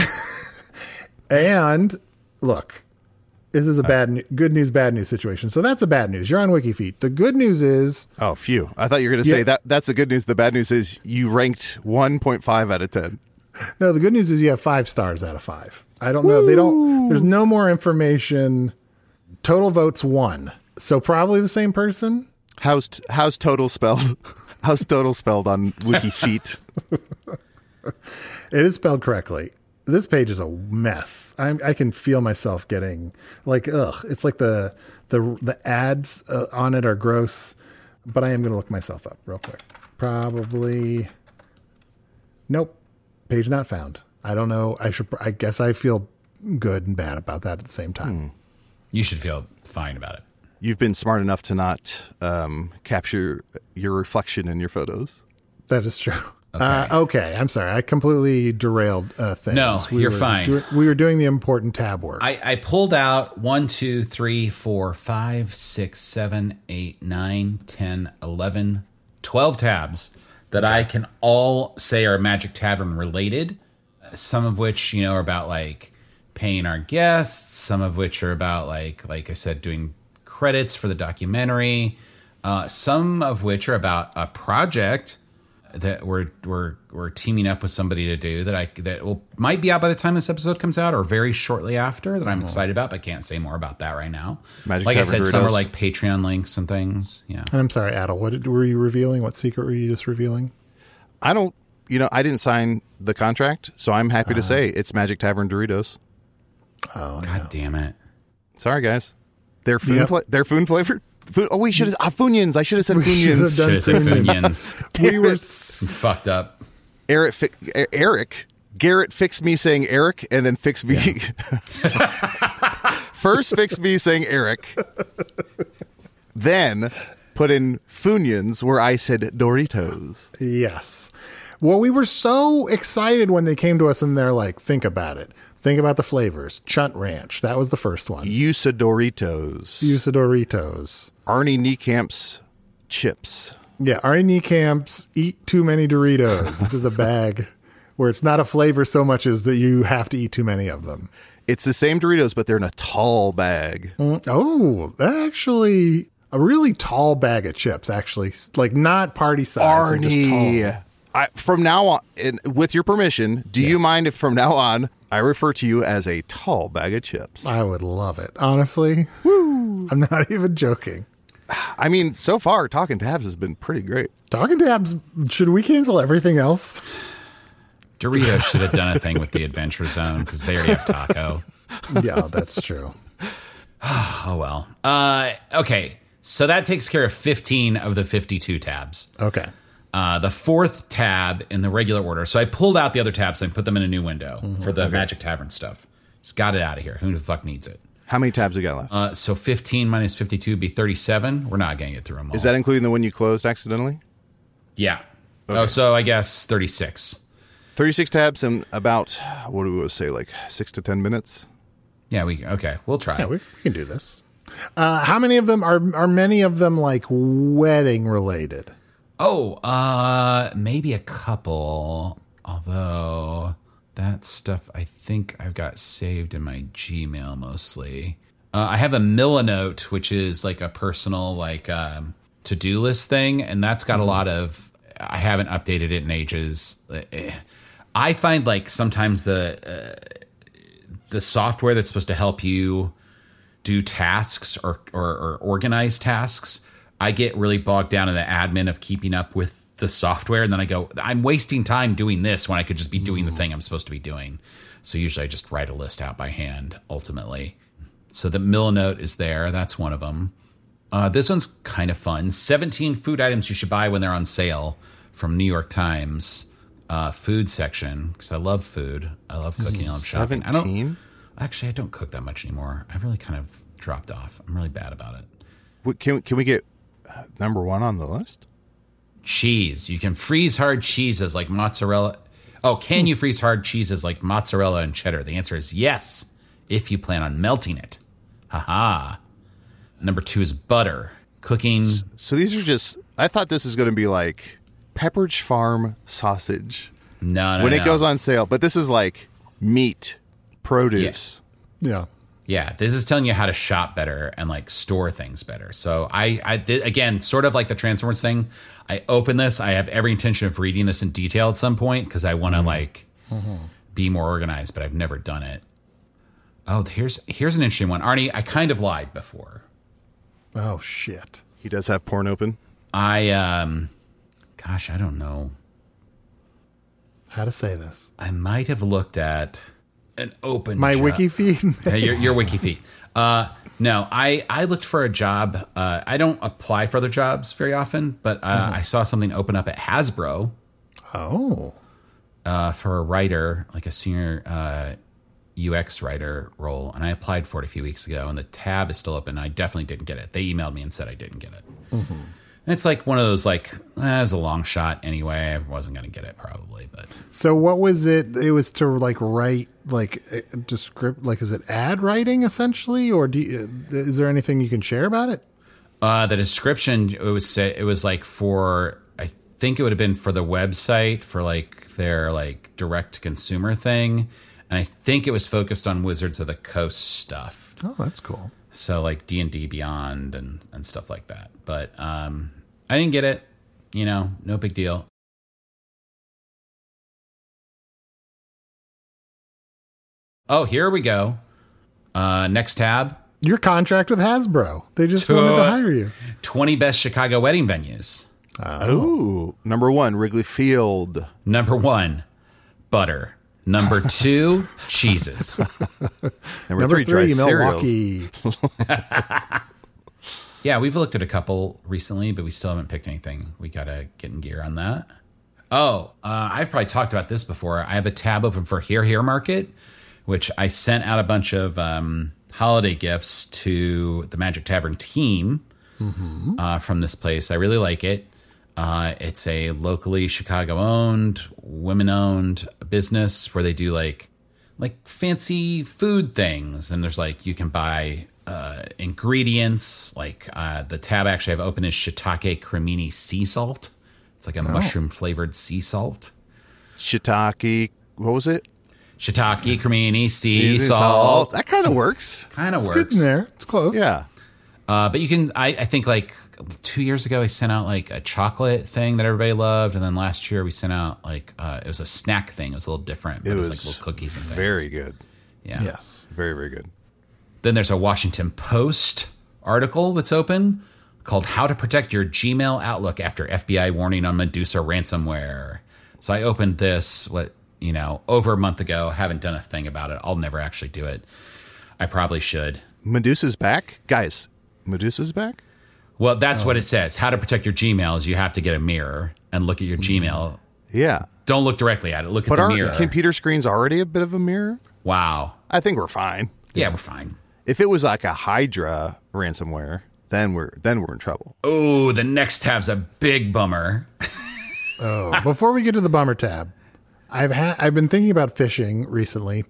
[SPEAKER 3] And look, this is a good news, bad news situation. So that's a bad news. You're on WikiFeet. The good news is...
[SPEAKER 4] Oh, phew. I thought you were going to say that's the good news. The bad news is you ranked 1.5 out of 10.
[SPEAKER 3] No, the good news is you have 5 stars out of 5. I don't know. There's no more information. Total votes 1. So probably the same person.
[SPEAKER 4] How's total spelled? How's total spelled on WikiFeet?
[SPEAKER 3] It is spelled correctly. This page is a mess. I can feel myself getting like, ugh. It's like the ads on it are gross, but I am going to look myself up real quick. Probably. Nope. Page not found. I don't know. I guess I feel good and bad about that at the same time.
[SPEAKER 5] You should feel fine about it.
[SPEAKER 4] You've been smart enough to not capture your reflection in your photos.
[SPEAKER 3] That is true. Okay. I'm sorry. I completely derailed things.
[SPEAKER 5] No, you're fine.
[SPEAKER 3] We were doing the important tab work.
[SPEAKER 5] I pulled out 1, 2, 3, 4, 5, 6, 7, 8, 9, 10, 11, 12 tabs that I can all say are Magic Tavern related. Some of which, are about like paying our guests. Some of which are about like I said, doing credits for the documentary. Some of which are about a project that we're teaming up with somebody to do that might be out by the time this episode comes out or very shortly after that I'm excited about, but can't say more about that right now.
[SPEAKER 4] Magic
[SPEAKER 5] like
[SPEAKER 4] Tavern
[SPEAKER 5] I said,
[SPEAKER 4] Doritos.
[SPEAKER 5] some are like Patreon links and things. Yeah.
[SPEAKER 3] And I'm sorry, Adal, what were you revealing? What secret were you just revealing?
[SPEAKER 4] I didn't sign the contract, so I'm happy to say it's Magic Tavern Doritos.
[SPEAKER 3] Oh,
[SPEAKER 5] God damn it.
[SPEAKER 4] Sorry, guys. They're they're food flavored. We should have Funyuns. I should have said Funyuns.
[SPEAKER 5] Should have said Funyuns.
[SPEAKER 3] We were
[SPEAKER 5] fucked up.
[SPEAKER 4] Garrett fixed me saying Eric, and then fixed me. First fixed me saying Eric, then put in Funyuns where I said Doritos.
[SPEAKER 3] Yes. Well, we were so excited when they came to us and they're like, think about it. Think about the flavors. Chunt Ranch. That was the first one.
[SPEAKER 4] Doritos.
[SPEAKER 3] Doritos.
[SPEAKER 4] Arnie Niekamp's chips.
[SPEAKER 3] Yeah, Arnie Niecamp's Eat Too Many Doritos. This is a bag where it's not a flavor so much as that you have to eat too many of them.
[SPEAKER 4] It's the same Doritos, but they're in a tall bag.
[SPEAKER 3] Oh, actually, a really tall bag of chips, actually. Like not party size.
[SPEAKER 4] Arnie.
[SPEAKER 3] Just tall.
[SPEAKER 4] From now on, with your permission, do you mind if from now on I refer to you as a tall bag of chips?
[SPEAKER 3] I would love it. Honestly. Woo. I'm not even joking.
[SPEAKER 4] I mean, so far, Talking Tabs has been pretty great.
[SPEAKER 3] Talking Tabs, should we cancel everything else?
[SPEAKER 5] Doritos should have done a thing with the Adventure Zone because they already have taco.
[SPEAKER 3] Yeah, that's true.
[SPEAKER 5] Oh, well. Okay, so that takes care of 15 of the 52 tabs.
[SPEAKER 3] Okay.
[SPEAKER 5] The fourth tab in the regular order. So I pulled out the other tabs and put them in a new window for the Magic Tavern stuff. Just got it out of here. Who the fuck needs it?
[SPEAKER 4] How many tabs we got left?
[SPEAKER 5] So 15 minus 52 would be 37. We're not going to get through them all.
[SPEAKER 4] Is that including the one you closed accidentally?
[SPEAKER 5] Yeah.
[SPEAKER 4] Okay.
[SPEAKER 5] Oh, so I guess 36.
[SPEAKER 4] 36 tabs in about, what do we say, like 6 to 10 minutes?
[SPEAKER 5] Yeah, we'll try.
[SPEAKER 3] Yeah, we can do this. How many of them are many of them like wedding related?
[SPEAKER 5] Oh, maybe a couple. Although that stuff I think I've got saved in my Gmail mostly. I have a Milanote, which is like a personal like to-do list thing, and that's got a lot of. I haven't updated it in ages. I find like sometimes the software that's supposed to help you do tasks or organize tasks, I get really bogged down in the admin of keeping up with the software. And then I go, I'm wasting time doing this when I could just be doing the thing I'm supposed to be doing. So usually I just write a list out by hand ultimately. So the Milanote is there. That's one of them. This one's kind of fun. 17 food items you should buy when they're on sale from New York Times. Food section, because I love food. I love cooking. I love shopping.
[SPEAKER 4] 17?
[SPEAKER 5] I don't cook that much anymore. I've really kind of dropped off. I'm really bad about it.
[SPEAKER 4] Can we get number 1 on the list?
[SPEAKER 5] Cheese. You can freeze hard cheeses like mozzarella. Oh, can you freeze hard cheeses like mozzarella and cheddar? The answer is yes, if you plan on melting it. Haha. Number 2 is butter. Cooking.
[SPEAKER 4] So these are just, I thought this was going to be like Pepperidge Farm sausage.
[SPEAKER 5] No.
[SPEAKER 4] When it goes on sale. But this is like meat, produce.
[SPEAKER 3] Yeah.
[SPEAKER 5] Yeah, this is telling you how to shop better and like store things better. So I did, again, sort of like the Transformers thing. I open this. I have every intention of reading this in detail at some point because I want to be more organized, but I've never done it. Oh, here's an interesting one. Arnie, I kind of lied before.
[SPEAKER 3] Oh, shit.
[SPEAKER 4] He does have porn open.
[SPEAKER 5] Gosh, I don't know.
[SPEAKER 3] How to say this?
[SPEAKER 5] I might have looked at an open
[SPEAKER 3] My
[SPEAKER 5] job.
[SPEAKER 3] wiki feed?
[SPEAKER 5] your wiki feed. No, I looked for a job. I don't apply for other jobs very often, but I saw something open up at Hasbro.
[SPEAKER 3] Oh.
[SPEAKER 5] For a writer, like a senior UX writer role, and I applied for it a few weeks ago, and the tab is still open. I definitely didn't get it. They emailed me and said I didn't get it. Mm-hmm. And it's like one of those, like, it was a long shot anyway. I wasn't going to get it probably, but.
[SPEAKER 3] So what was it? It was to like write like descript, like is it ad writing essentially, or is there anything you can share about it?
[SPEAKER 5] The description, it was like for, I think it would have been for the website for like their like direct to consumer thing. And I think it was focused on Wizards of the Coast stuff.
[SPEAKER 3] Oh, that's cool.
[SPEAKER 5] So like D&D Beyond and stuff like that. But I didn't get it. No big deal. Oh, here we go. Next tab.
[SPEAKER 3] Your contract with Hasbro. They just wanted to hire you.
[SPEAKER 5] 20 best Chicago wedding venues.
[SPEAKER 4] Ooh. Number 1, Wrigley Field.
[SPEAKER 5] Number 1, butter. Number 2, cheeses.
[SPEAKER 4] Number 3,
[SPEAKER 3] Milwaukee.
[SPEAKER 5] Yeah, we've looked at a couple recently, but we still haven't picked anything. We got to get in gear on that. Oh, I've probably talked about this before. I have a tab open for Here Market, which I sent out a bunch of holiday gifts to the Magic Tavern team from this place. I really like it. It's a locally Chicago-owned, women-owned business where they do like fancy food things. And there's like you can buy ingredients. Like the tab actually I've open is shiitake cremini sea salt. It's like a mushroom-flavored sea salt.
[SPEAKER 4] Shiitake, what was it?
[SPEAKER 5] Shiitake cremini sea salt.
[SPEAKER 4] That kind of works.
[SPEAKER 5] Kind of works.
[SPEAKER 3] Good in there. It's close.
[SPEAKER 4] Yeah.
[SPEAKER 5] But you can, I think like 2 years ago, I sent out like a chocolate thing that everybody loved. And then last year we sent out like, it was a snack thing. It was a little different. But it was like little cookies and things.
[SPEAKER 4] Very good.
[SPEAKER 5] Yeah.
[SPEAKER 3] Yes.
[SPEAKER 4] Very, very good.
[SPEAKER 5] Then there's a Washington Post article that's open called How to Protect Your Gmail Outlook After FBI Warning on Medusa Ransomware. So I opened this, over a month ago. Haven't done a thing about it. I'll never actually do it. I probably should.
[SPEAKER 4] Medusa's back? Guys, Medusa's back?
[SPEAKER 5] Well, that's what it says. How to protect your Gmail is you have to get a mirror and look at your Gmail.
[SPEAKER 4] Yeah.
[SPEAKER 5] Don't look directly at it. Look at the
[SPEAKER 4] But
[SPEAKER 5] mirror.
[SPEAKER 4] our computer screen's already a bit of a mirror?
[SPEAKER 5] Wow.
[SPEAKER 4] I think we're fine.
[SPEAKER 5] Yeah, we're fine.
[SPEAKER 4] If it was like a Hydra ransomware, then we're in trouble.
[SPEAKER 5] Oh, the next tab's a big bummer.
[SPEAKER 3] Oh, before we get to the bummer tab, I've been thinking about phishing recently,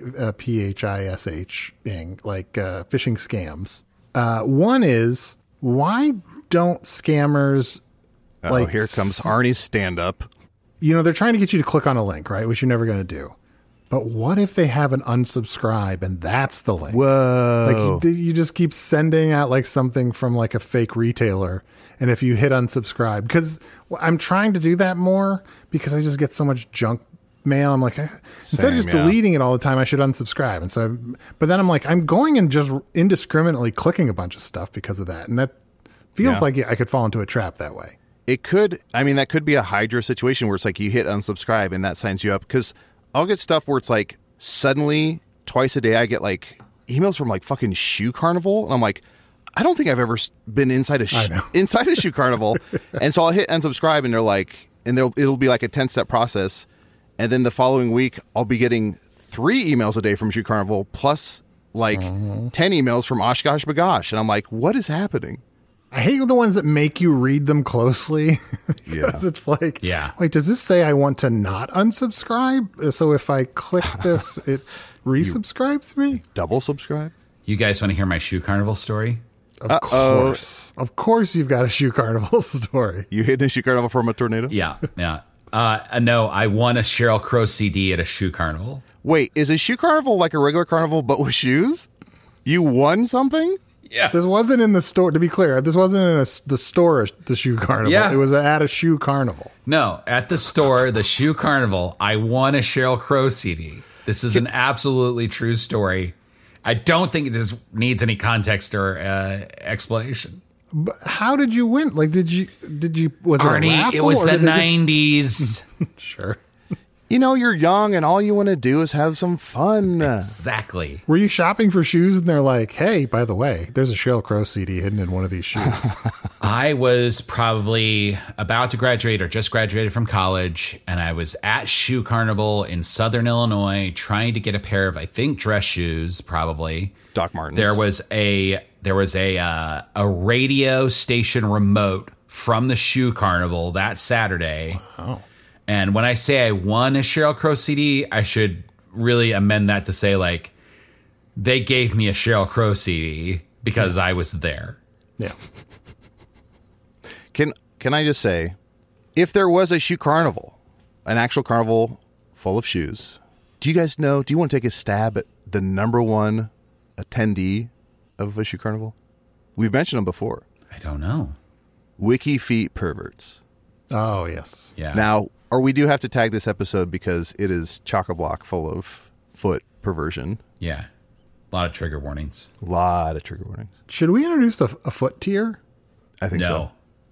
[SPEAKER 3] PHISH-ing, like phishing scams. One is, why don't scammers like
[SPEAKER 4] here comes Arnie's stand-up.
[SPEAKER 3] They're trying to get you to click on a link, right? Which you're never going to do. But what if they have an unsubscribe and that's the link?
[SPEAKER 4] Whoa.
[SPEAKER 3] Like you just keep sending out like something from like a fake retailer. And if you hit unsubscribe, because I'm trying to do that more because I just get so much junk mail. I'm like, instead of just deleting it all the time, I should unsubscribe. And so, but then I'm like, I'm going and just indiscriminately clicking a bunch of stuff because of that. And that feels like I could fall into a trap that way.
[SPEAKER 4] It could, that could be a Hydra situation where it's like you hit unsubscribe and that signs you up. Because I'll get stuff where it's like suddenly twice a day I get like emails from like fucking Shoe Carnival. And I'm like, I don't think I've ever been inside a Shoe Carnival. And so I'll hit unsubscribe and they're like, it'll be like a 10-step process. And then the following week I'll be getting 3 emails a day from Shoe Carnival plus like 10 emails from Oshkosh Bagosh. And I'm like, what is happening?
[SPEAKER 3] I hate the ones that make you read them closely because it's like, wait, does this say I want to not unsubscribe? So if I click this, it resubscribes me?
[SPEAKER 4] Double subscribe?
[SPEAKER 5] You guys want to hear my Shoe Carnival story?
[SPEAKER 3] Of course. Of course you've got a Shoe Carnival story.
[SPEAKER 4] You hit a Shoe Carnival from a tornado?
[SPEAKER 5] Yeah. No, I won a Sheryl Crow CD at a Shoe Carnival.
[SPEAKER 4] Wait, is a Shoe Carnival like a regular carnival but with shoes? You won something?
[SPEAKER 5] Yeah.
[SPEAKER 3] This wasn't in the store, to be clear. This wasn't in the store, the Shoe Carnival.
[SPEAKER 5] Yeah.
[SPEAKER 3] It was at a Shoe Carnival.
[SPEAKER 5] No, at the store, the Shoe Carnival, I won a Sheryl Crow CD. This is an absolutely true story. I don't think it needs any context or explanation.
[SPEAKER 3] But how did you win? Like, was it
[SPEAKER 5] Arnie,
[SPEAKER 3] a raffle?
[SPEAKER 5] it was the
[SPEAKER 3] did they
[SPEAKER 5] 90s.
[SPEAKER 3] Sure.
[SPEAKER 4] You're young and all you want to do is have some fun.
[SPEAKER 5] Exactly.
[SPEAKER 3] Were you shopping for shoes and they're like, hey, by the way, there's a Sheryl Crow CD hidden in one of these shoes?
[SPEAKER 5] I was probably about to graduate or just graduated from college, and I was at Shoe Carnival in Southern Illinois trying to get a pair of, I think, dress shoes, probably.
[SPEAKER 4] Doc Martens.
[SPEAKER 5] There was a radio station remote from the Shoe Carnival that Saturday.
[SPEAKER 3] Wow.
[SPEAKER 5] And when I say I won a Sheryl Crow CD, I should really amend that to say, like, they gave me a Sheryl Crow CD because I was there.
[SPEAKER 3] Yeah.
[SPEAKER 4] Can I just say, if there was a Shoe Carnival, an actual carnival full of shoes, do you guys know, do you want to take a stab at the number one attendee of a Shoe Carnival? We've mentioned them before.
[SPEAKER 5] I don't know.
[SPEAKER 4] Wiki Feet Perverts.
[SPEAKER 3] Oh, yes.
[SPEAKER 5] Yeah.
[SPEAKER 4] Now, we do have to tag this episode because it is chock-a-block full of foot perversion.
[SPEAKER 5] Yeah. A lot of trigger warnings.
[SPEAKER 4] A lot of trigger warnings.
[SPEAKER 3] Should we introduce a foot tier?
[SPEAKER 4] I think so.
[SPEAKER 5] No.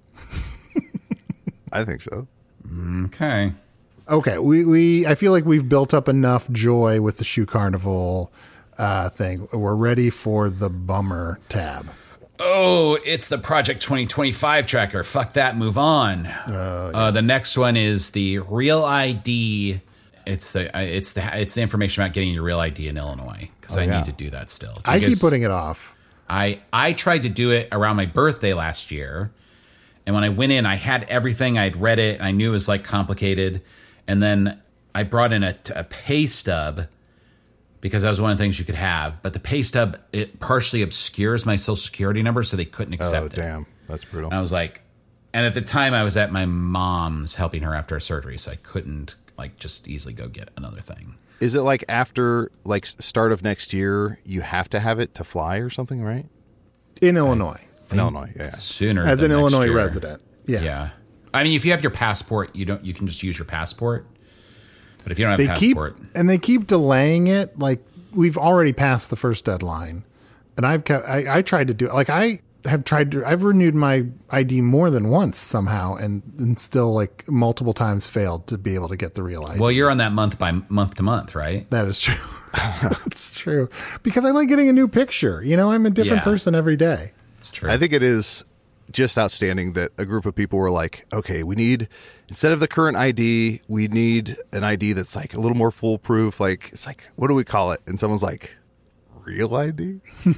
[SPEAKER 4] I think so.
[SPEAKER 5] Okay.
[SPEAKER 3] Okay. I feel like we've built up enough joy with the Shoe Carnival thing. We're ready for the bummer tab.
[SPEAKER 5] Oh, it's the Project 2025 tracker. Fuck that. Move on. The next one is the Real ID. It's the information about getting your Real ID in Illinois because I need to do that still.
[SPEAKER 3] I keep putting it off.
[SPEAKER 5] I tried to do it around my birthday last year, and when I went in, I had everything. I'd read it, and I knew it was like complicated, and then I brought in a pay stub. Because that was one of the things you could have. But the pay stub, it partially obscures my social security number, so they couldn't accept it.
[SPEAKER 4] Oh, damn. That's brutal.
[SPEAKER 5] And I was like, and at the time I was at my mom's helping her after a surgery, so I couldn't like just easily go get another thing.
[SPEAKER 4] Is it like after like start of next year, you have to have it to fly or something, right?
[SPEAKER 3] In Illinois.
[SPEAKER 4] In Illinois, yeah.
[SPEAKER 5] Sooner
[SPEAKER 3] As
[SPEAKER 5] than
[SPEAKER 3] an
[SPEAKER 5] next
[SPEAKER 3] Illinois
[SPEAKER 5] year.
[SPEAKER 3] resident. Yeah.
[SPEAKER 5] Yeah. I mean, if you have your passport, you can just use your passport. But if you don't have a passport,
[SPEAKER 3] they keep delaying it. Like we've already passed the first deadline, and I tried to do like I've renewed my ID more than once somehow, and still like multiple times failed to be able to get the real ID.
[SPEAKER 5] well, you're on that month to month, right?
[SPEAKER 3] That is true. It's true because I like getting a new picture. I'm a different person every day.
[SPEAKER 5] It's true.
[SPEAKER 4] I think it is just outstanding that a group of people were like, okay, we need, instead of the current ID, we need an ID that's like a little more foolproof. Like, it's like, what do we call it? And someone's like, Real ID?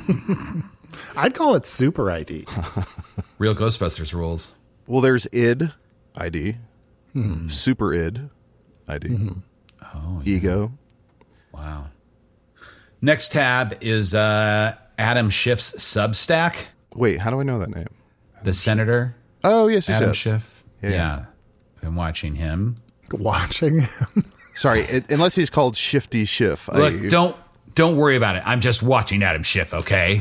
[SPEAKER 3] I'd call it Super ID.
[SPEAKER 5] Real Ghostbusters rules.
[SPEAKER 4] Well, there's ID ID, Super ID, Ego.
[SPEAKER 5] Wow. Next tab is Adam Schiff's Substack.
[SPEAKER 4] Wait, how do I know that name?
[SPEAKER 5] The senator.
[SPEAKER 4] Oh, yes,
[SPEAKER 5] Adam
[SPEAKER 4] yes.
[SPEAKER 5] Schiff.
[SPEAKER 4] Yeah.
[SPEAKER 5] Yeah. I've been watching him.
[SPEAKER 3] Watching him.
[SPEAKER 4] Sorry, unless he's called Shifty Schiff.
[SPEAKER 5] Look, don't worry about it. I'm just watching Adam Schiff, okay?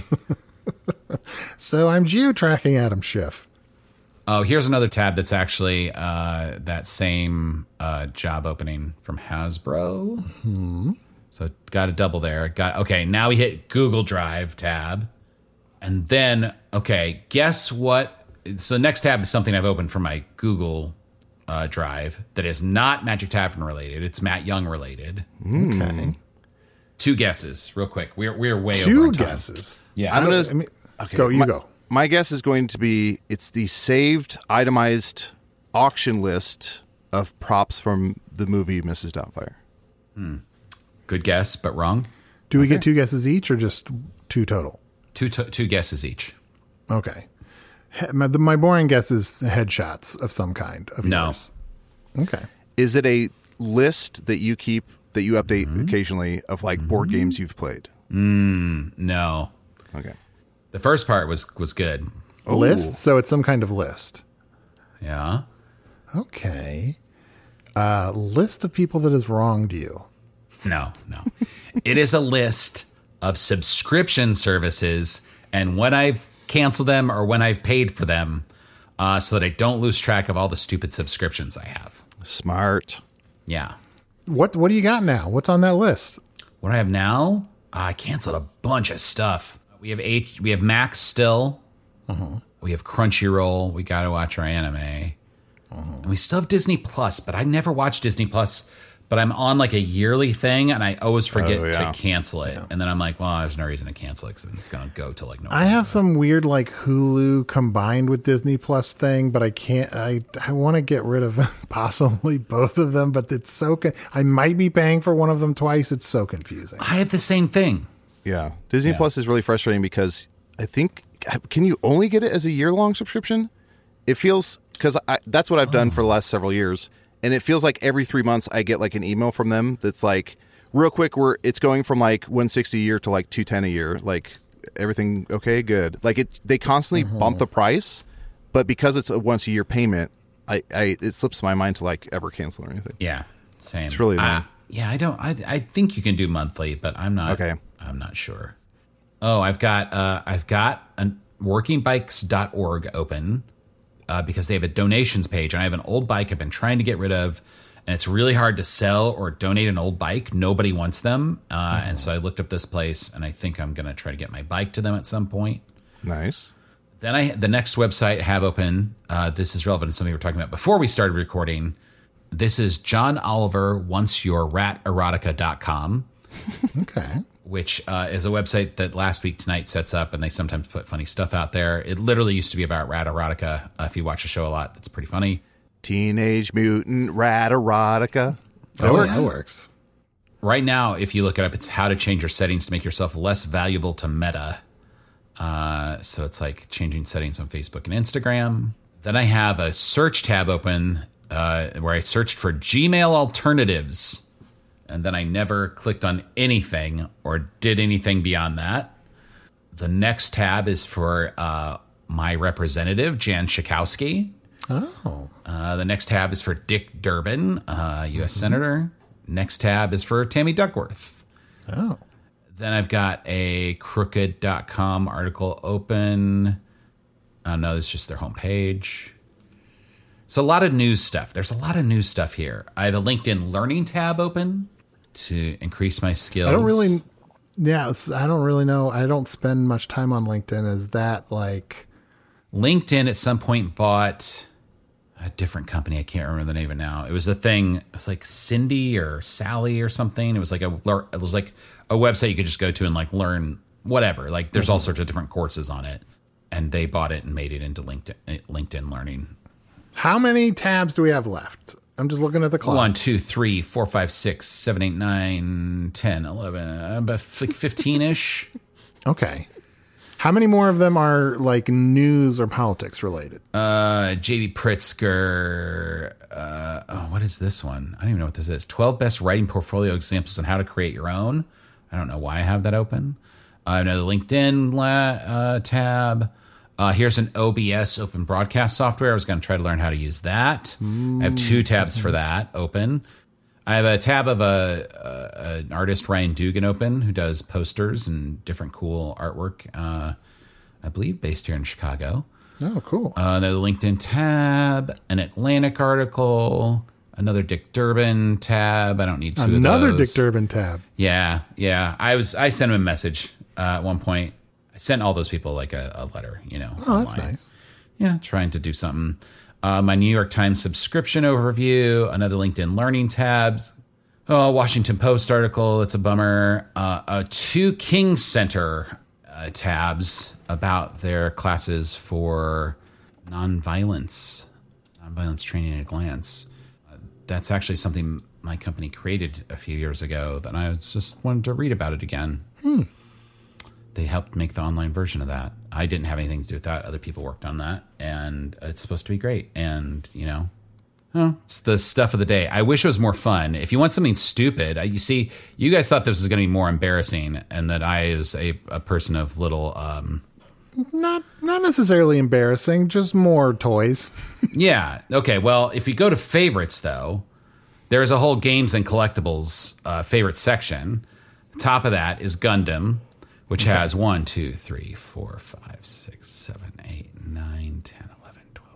[SPEAKER 3] So I'm geo-tracking Adam Schiff.
[SPEAKER 5] Oh, here's another tab that's actually that same job opening from Hasbro. Mm-hmm. So got a double there. Okay, now we hit Google Drive tab. And then, okay, guess what? So next tab is something I've opened from my Google Drive that is not Magic Tavern related. It's Matt Young related.
[SPEAKER 3] Okay.
[SPEAKER 5] 2 guesses, real quick. We're way over
[SPEAKER 3] 2
[SPEAKER 5] on time.
[SPEAKER 3] guesses.
[SPEAKER 5] Yeah,
[SPEAKER 4] I'm gonna.
[SPEAKER 3] Okay, go.
[SPEAKER 4] My guess is going to be it's the saved, itemized auction list of props from the movie Mrs. Doubtfire.
[SPEAKER 5] Good guess, but wrong.
[SPEAKER 3] Do we get 2 guesses each or just 2 total?
[SPEAKER 5] Two guesses each.
[SPEAKER 3] Okay. My boring guess is headshots of some kind of
[SPEAKER 5] No.
[SPEAKER 3] yours. Okay.
[SPEAKER 4] Is it a list that you keep that you update occasionally of like board games you've played?
[SPEAKER 5] No.
[SPEAKER 4] Okay.
[SPEAKER 5] The first part was good.
[SPEAKER 3] List? So it's some kind of list.
[SPEAKER 5] Yeah.
[SPEAKER 3] Okay. List of people that has wronged you.
[SPEAKER 5] No. It is a list of subscription services and when I've canceled them or when I've paid for them so that I don't lose track of all the stupid subscriptions I have.
[SPEAKER 4] Smart.
[SPEAKER 5] Yeah.
[SPEAKER 3] What do you got now? What's on that list?
[SPEAKER 5] What I have now, I canceled a bunch of stuff. We have Max still. We have Crunchyroll. We got to watch our anime. And we still have Disney Plus, but I never watch Disney Plus. But I'm on like a yearly thing, and I always forget to cancel it. And then I'm like, well, there's no reason to cancel it because it's going to go to like November.
[SPEAKER 3] I have some weird like Hulu combined with Disney Plus thing, but I can't. I want to get rid of possibly both of them, but it's so. I might be paying for one of them twice. It's so confusing.
[SPEAKER 5] I have the same thing.
[SPEAKER 4] Yeah. Disney Plus is really frustrating because I think, can you only get it as a year-long subscription? It feels, because that's what I've done for the last several years. And it feels like every 3 months I get like an email from them that's like, real quick, it's going from like $160 a year to like $210 a year. Like, everything okay? Good. Like, they constantly bump the price, but because it's a once a year payment, it slips my mind to like ever cancel or anything.
[SPEAKER 5] Yeah, same.
[SPEAKER 4] It's really annoying.
[SPEAKER 5] Yeah, I think you can do monthly, but I'm not.
[SPEAKER 4] Okay.
[SPEAKER 5] I'm not sure. Oh, I've got a workingbikes.org open. Because they have a donations page, and I have an old bike I've been trying to get rid of, and it's really hard to sell or donate an old bike. Nobody wants them, and so I looked up this place, and I think I'm going to try to get my bike to them at some point.
[SPEAKER 4] Nice.
[SPEAKER 5] Then the next website I have open, this is relevant to something we were talking about before we started recording. This is John Oliver wantyourraterotica.com.
[SPEAKER 3] Okay.
[SPEAKER 5] Which is a website that Last Week Tonight sets up, and they sometimes put funny stuff out there. It literally used to be about rat erotica. If you watch the show a lot, it's pretty funny.
[SPEAKER 4] Teenage Mutant Rat Erotica.
[SPEAKER 3] That works.
[SPEAKER 5] Right now, if you look it up, it's how to change your settings to make yourself less valuable to Meta. So it's like changing settings on Facebook and Instagram. Then I have a search tab open where I searched for Gmail alternatives. And then I never clicked on anything or did anything beyond that. The next tab is for my representative, Jan Schakowsky.
[SPEAKER 3] Oh.
[SPEAKER 5] The next tab is for Dick Durbin, U.S. Senator. Next tab is for Tammy Duckworth.
[SPEAKER 3] Oh.
[SPEAKER 5] Then I've got a crooked.com article open. No, this is just their homepage. So a lot of news stuff. There's a lot of news stuff here. I have a LinkedIn Learning tab open to increase my skills.
[SPEAKER 3] I don't really know. I don't spend much time on LinkedIn. Is that like...
[SPEAKER 5] LinkedIn at some point bought a different company. I can't remember the name of it now. It was a thing. It was like Cindy or Sally or something. It was like a website you could just go to and like learn whatever. Like there's all sorts of different courses on it. And they bought it and made it into LinkedIn Learning.
[SPEAKER 3] How many tabs do we have left? I'm just looking at the clock.
[SPEAKER 5] 1, 2, 3, 4, 5, 6, 7, 8, 9, 10, 11, about 15-ish.
[SPEAKER 3] Okay. How many more of them are like news or politics related?
[SPEAKER 5] J.B. Pritzker. What is this one? I don't even know what this is. 12 best writing portfolio examples on how to create your own. I don't know why I have that open. Another LinkedIn tab. Here's an OBS, open broadcast software. I was going to try to learn how to use that. I have 2 tabs for that open. I have a tab of an artist, Ryan Dugan, open, who does posters and different cool artwork, I believe based here in Chicago.
[SPEAKER 3] Oh, cool.
[SPEAKER 5] Another LinkedIn tab, an Atlantic article, another Dick Durbin tab. I don't need 2 of those.
[SPEAKER 3] Another Dick Durbin tab.
[SPEAKER 5] Yeah. I sent him a message at one point. I sent all those people like a letter,
[SPEAKER 3] Oh,
[SPEAKER 5] online.
[SPEAKER 3] that's nice.
[SPEAKER 5] Yeah, trying to do something. My New York Times subscription overview, another LinkedIn learning tabs, Washington Post article. It's a bummer. 2 King Center tabs about their classes for nonviolence training at a glance. That's actually something my company created a few years ago that I just wanted to read about it again. They helped make the online version of that. I didn't have anything to do with that. Other people worked on that, and it's supposed to be great. And, it's the stuff of the day. I wish it was more fun. If you want something stupid, you see, you guys thought this was going to be more embarrassing, and that I, as a person of little...
[SPEAKER 3] Not necessarily embarrassing, just more toys.
[SPEAKER 5] Yeah. Okay, well, if you go to favorites, though, there's a whole games and collectibles favorite section. Top of that is Gundam, which has 1, 2, 3, 4, 5, 6, 7, 8, 9, 10, 11, 12,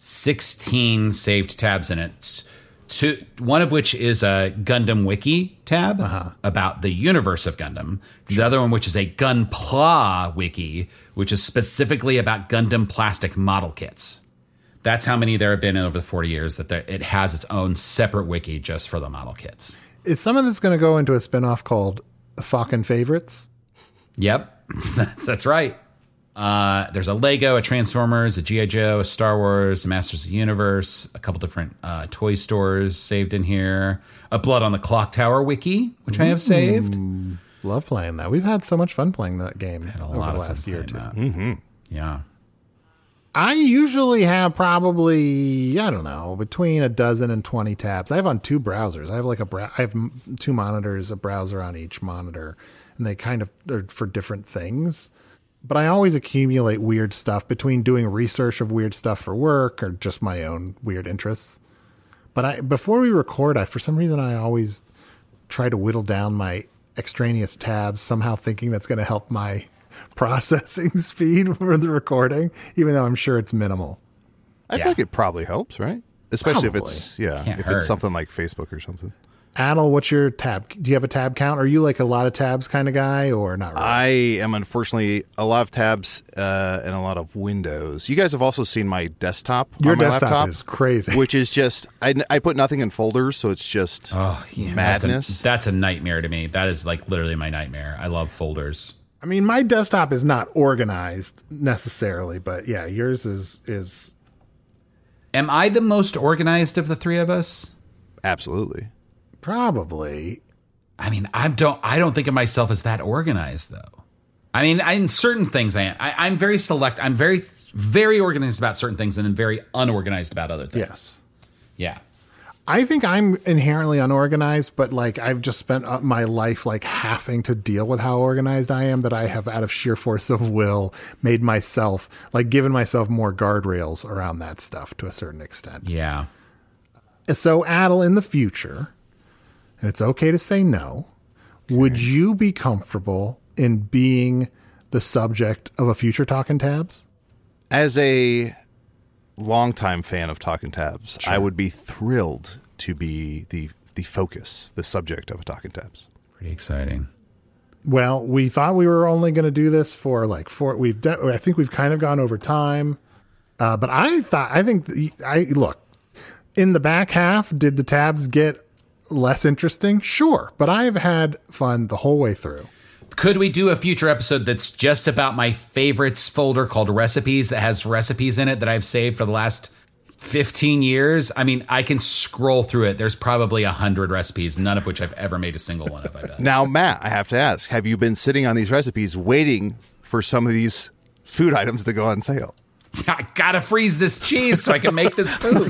[SPEAKER 5] 16 saved tabs in it. One of which is a Gundam Wiki tab about the universe of Gundam. The other one, which is a Gunpla Wiki, which is specifically about Gundam plastic model kits. That's how many there have been over the 40 years that it has its own separate wiki just for the model kits.
[SPEAKER 3] Is some of this going to go into a spinoff called Fucking Favorites?
[SPEAKER 5] Yep, that's right. There's a Lego, a Transformers, a G.I. Joe, a Star Wars, a Masters of the Universe, a couple different toy stores saved in here, a Blood on the Clock Tower wiki, which I have saved.
[SPEAKER 3] Love playing that. We've had so much fun playing that game over the last year or two.
[SPEAKER 5] Yeah.
[SPEAKER 3] I usually have probably, I don't know, between a dozen and 20 tabs. I have on 2 browsers. I have I have 2 monitors, a browser on each monitor, and they kind of are for different things. But I always accumulate weird stuff between doing research of weird stuff for work or just my own weird interests. But before we record, for some reason, I always try to whittle down my extraneous tabs, somehow thinking that's going to help my processing speed for the recording, even though I'm sure it's minimal.
[SPEAKER 4] I feel like it probably helps, right? Especially
[SPEAKER 3] Probably.
[SPEAKER 4] if it's
[SPEAKER 5] Can't
[SPEAKER 4] if
[SPEAKER 5] hurt.
[SPEAKER 4] it's something like Facebook or something.
[SPEAKER 3] Adel, what's your tab? Do you have a tab count? Are you like a lot of tabs kind of guy or not really?
[SPEAKER 4] I am unfortunately a lot of tabs and a lot of windows. You guys have also seen my desktop
[SPEAKER 3] Your
[SPEAKER 4] on my
[SPEAKER 3] desktop
[SPEAKER 4] laptop,
[SPEAKER 3] is crazy.
[SPEAKER 4] which is just I put nothing in folders, so it's just madness.
[SPEAKER 5] That's a nightmare to me. That is like literally my nightmare. I love folders.
[SPEAKER 3] I mean, my desktop is not organized necessarily, but yeah, yours is.
[SPEAKER 5] Am I the most organized of the 3 of us?
[SPEAKER 4] Absolutely.
[SPEAKER 3] Probably.
[SPEAKER 5] I mean, I don't think of myself as that organized, though. I mean, in certain things, I am. I'm very select. I'm very, very organized about certain things, and then very unorganized about other things.
[SPEAKER 3] Yes.
[SPEAKER 5] Yeah.
[SPEAKER 3] I think I'm inherently unorganized, but like I've just spent my life like having to deal with how organized I am, that I have, out of sheer force of will, made myself, like given myself more guardrails around that stuff to a certain extent.
[SPEAKER 5] Yeah.
[SPEAKER 3] So, Adel, in the future, and it's okay to say no, would you be comfortable in being the subject of a future Talkin' Tabs?
[SPEAKER 4] As a longtime fan of Talkin' Tabs, I would be thrilled to be the focus, the subject of a Talkin' Tabs.
[SPEAKER 5] Pretty exciting.
[SPEAKER 3] Well, we thought we were only going to do this for like I think we've kind of gone over time. But look, in the back half, did the tabs get less interesting? Sure. But I've had fun the whole way through.
[SPEAKER 5] Could we do a future episode that's just about my favorites folder called recipes that has recipes in it that I've saved for the last 15 years. I mean, I can scroll through it. There's probably 100 recipes, none of which I've ever made a single one of, I bet.
[SPEAKER 4] Now, Matt, I have to ask, have you been sitting on these recipes waiting for some of these food items to go on sale?
[SPEAKER 5] I gotta freeze this cheese so I can make this food.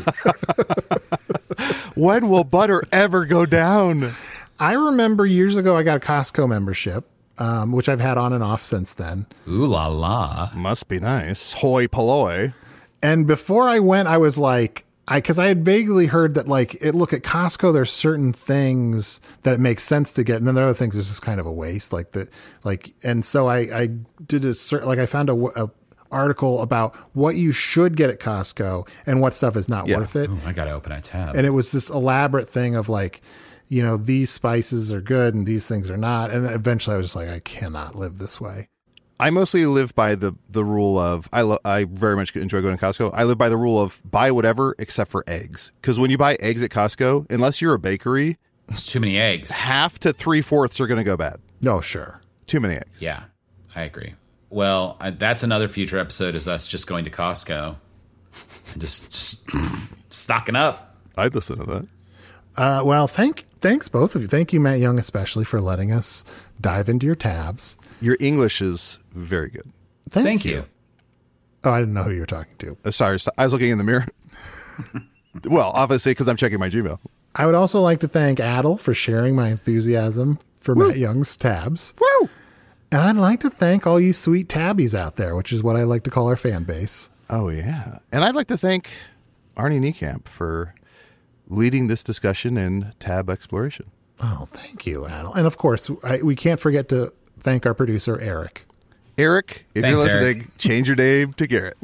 [SPEAKER 4] When will butter ever go down?
[SPEAKER 3] I remember years ago I got a Costco membership, which I've had on and off since then.
[SPEAKER 5] Ooh la la.
[SPEAKER 4] Must be nice. Hoi polloi.
[SPEAKER 3] And before I went, I was like, because I had vaguely heard that, like, look, at Costco, there's certain things that it makes sense to get, and then there are other things that's just kind of a waste, and so I did I found a article about what you should get at Costco and what stuff is not worth it.
[SPEAKER 5] Ooh, I gotta open a tab.
[SPEAKER 3] And it was this elaborate thing of like, these spices are good and these things are not. And eventually I was just like, I cannot live this way.
[SPEAKER 4] I mostly live by the rule of, I very much enjoy going to Costco. I live by the rule of buy whatever except for eggs. Because when you buy eggs at Costco, unless you're a bakery,
[SPEAKER 5] It's too many eggs.
[SPEAKER 4] half to 3/4 are going to go bad.
[SPEAKER 3] No, sure.
[SPEAKER 4] Too many eggs.
[SPEAKER 5] Yeah, I agree. Well, that's another future episode is us just going to Costco and just stocking up.
[SPEAKER 4] I'd listen to that.
[SPEAKER 3] Well, thanks both of you. Thank you, Matt Young, especially for letting us dive into your tabs.
[SPEAKER 4] Your English is very good.
[SPEAKER 3] Thank
[SPEAKER 5] you.
[SPEAKER 3] Oh, I didn't know who you were talking to.
[SPEAKER 4] Sorry, I was looking in the mirror. Well, obviously, because I'm checking my Gmail.
[SPEAKER 3] I would also like to thank Adel for sharing my enthusiasm for Matt Young's tabs.
[SPEAKER 4] Woo!
[SPEAKER 3] And I'd like to thank all you sweet tabbies out there, which is what I like to call our fan base.
[SPEAKER 4] Oh, yeah. And I'd like to thank Arnie Niekamp for leading this discussion in tab exploration.
[SPEAKER 3] Oh, thank you, Adel. And of course, we can't forget to thank our producer, Eric.
[SPEAKER 4] Eric, if
[SPEAKER 5] Thanks,
[SPEAKER 4] you're listening,
[SPEAKER 5] Eric.
[SPEAKER 4] change your name to Garrett.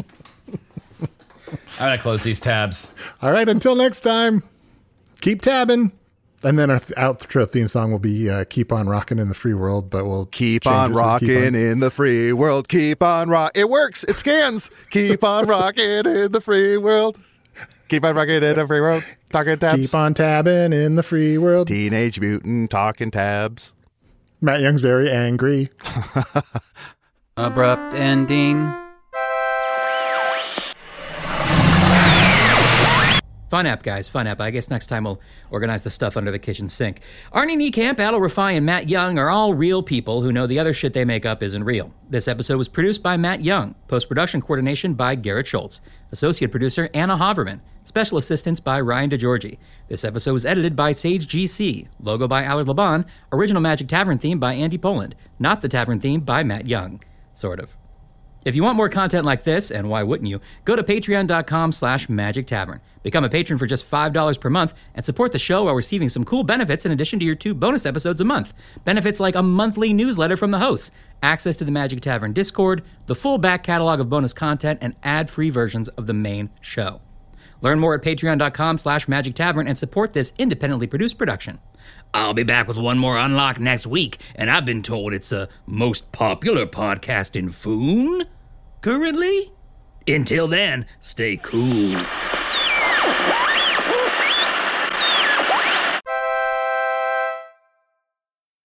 [SPEAKER 5] I'm going to close these tabs.
[SPEAKER 3] All right, until next time, keep tabbing. And then our outro theme song will be Keep On Rockin' in the Free World, but we'll
[SPEAKER 4] Keep
[SPEAKER 3] change
[SPEAKER 4] on
[SPEAKER 3] it to
[SPEAKER 4] rocking in the free world. Keep on rock. It works. It scans. Keep on rocking in the free world. Keep on rocking in the free world. Talking tabs.
[SPEAKER 3] Keep on tabbing in the free world.
[SPEAKER 4] Teenage Mutant talking tabs.
[SPEAKER 3] Matt Young's very angry.
[SPEAKER 2] Abrupt ending.
[SPEAKER 1] Fun app, guys. Fun app. I guess next time we'll organize the stuff under the kitchen sink. Arnie Niekamp, Adel Rafai, and Matt Young are all real people who know the other shit they make up isn't real. This episode was produced by Matt Young. Post-production coordination by Garrett Schultz. Associate producer Anna Haverman. Special assistance by Ryan DeGiorgi. This episode was edited by Sage GC. Logo by Allard Laban. Original Magic Tavern theme by Andy Poland. Not the Tavern theme by Matt Young. Sort of. If you want more content like this, and why wouldn't you, go to patreon.com/Magic Tavern. Become a patron for just $5 per month and support the show while receiving some cool benefits in addition to your 2 bonus episodes a month. Benefits like a monthly newsletter from the hosts, access to the Magic Tavern Discord, the full back catalog of bonus content, and ad-free versions of the main show. Learn more at patreon.com/Magic Tavern and support this independently produced production. I'll be back with one more unlock next week, and I've been told it's the most popular podcast in Foon currently. Until then, stay cool.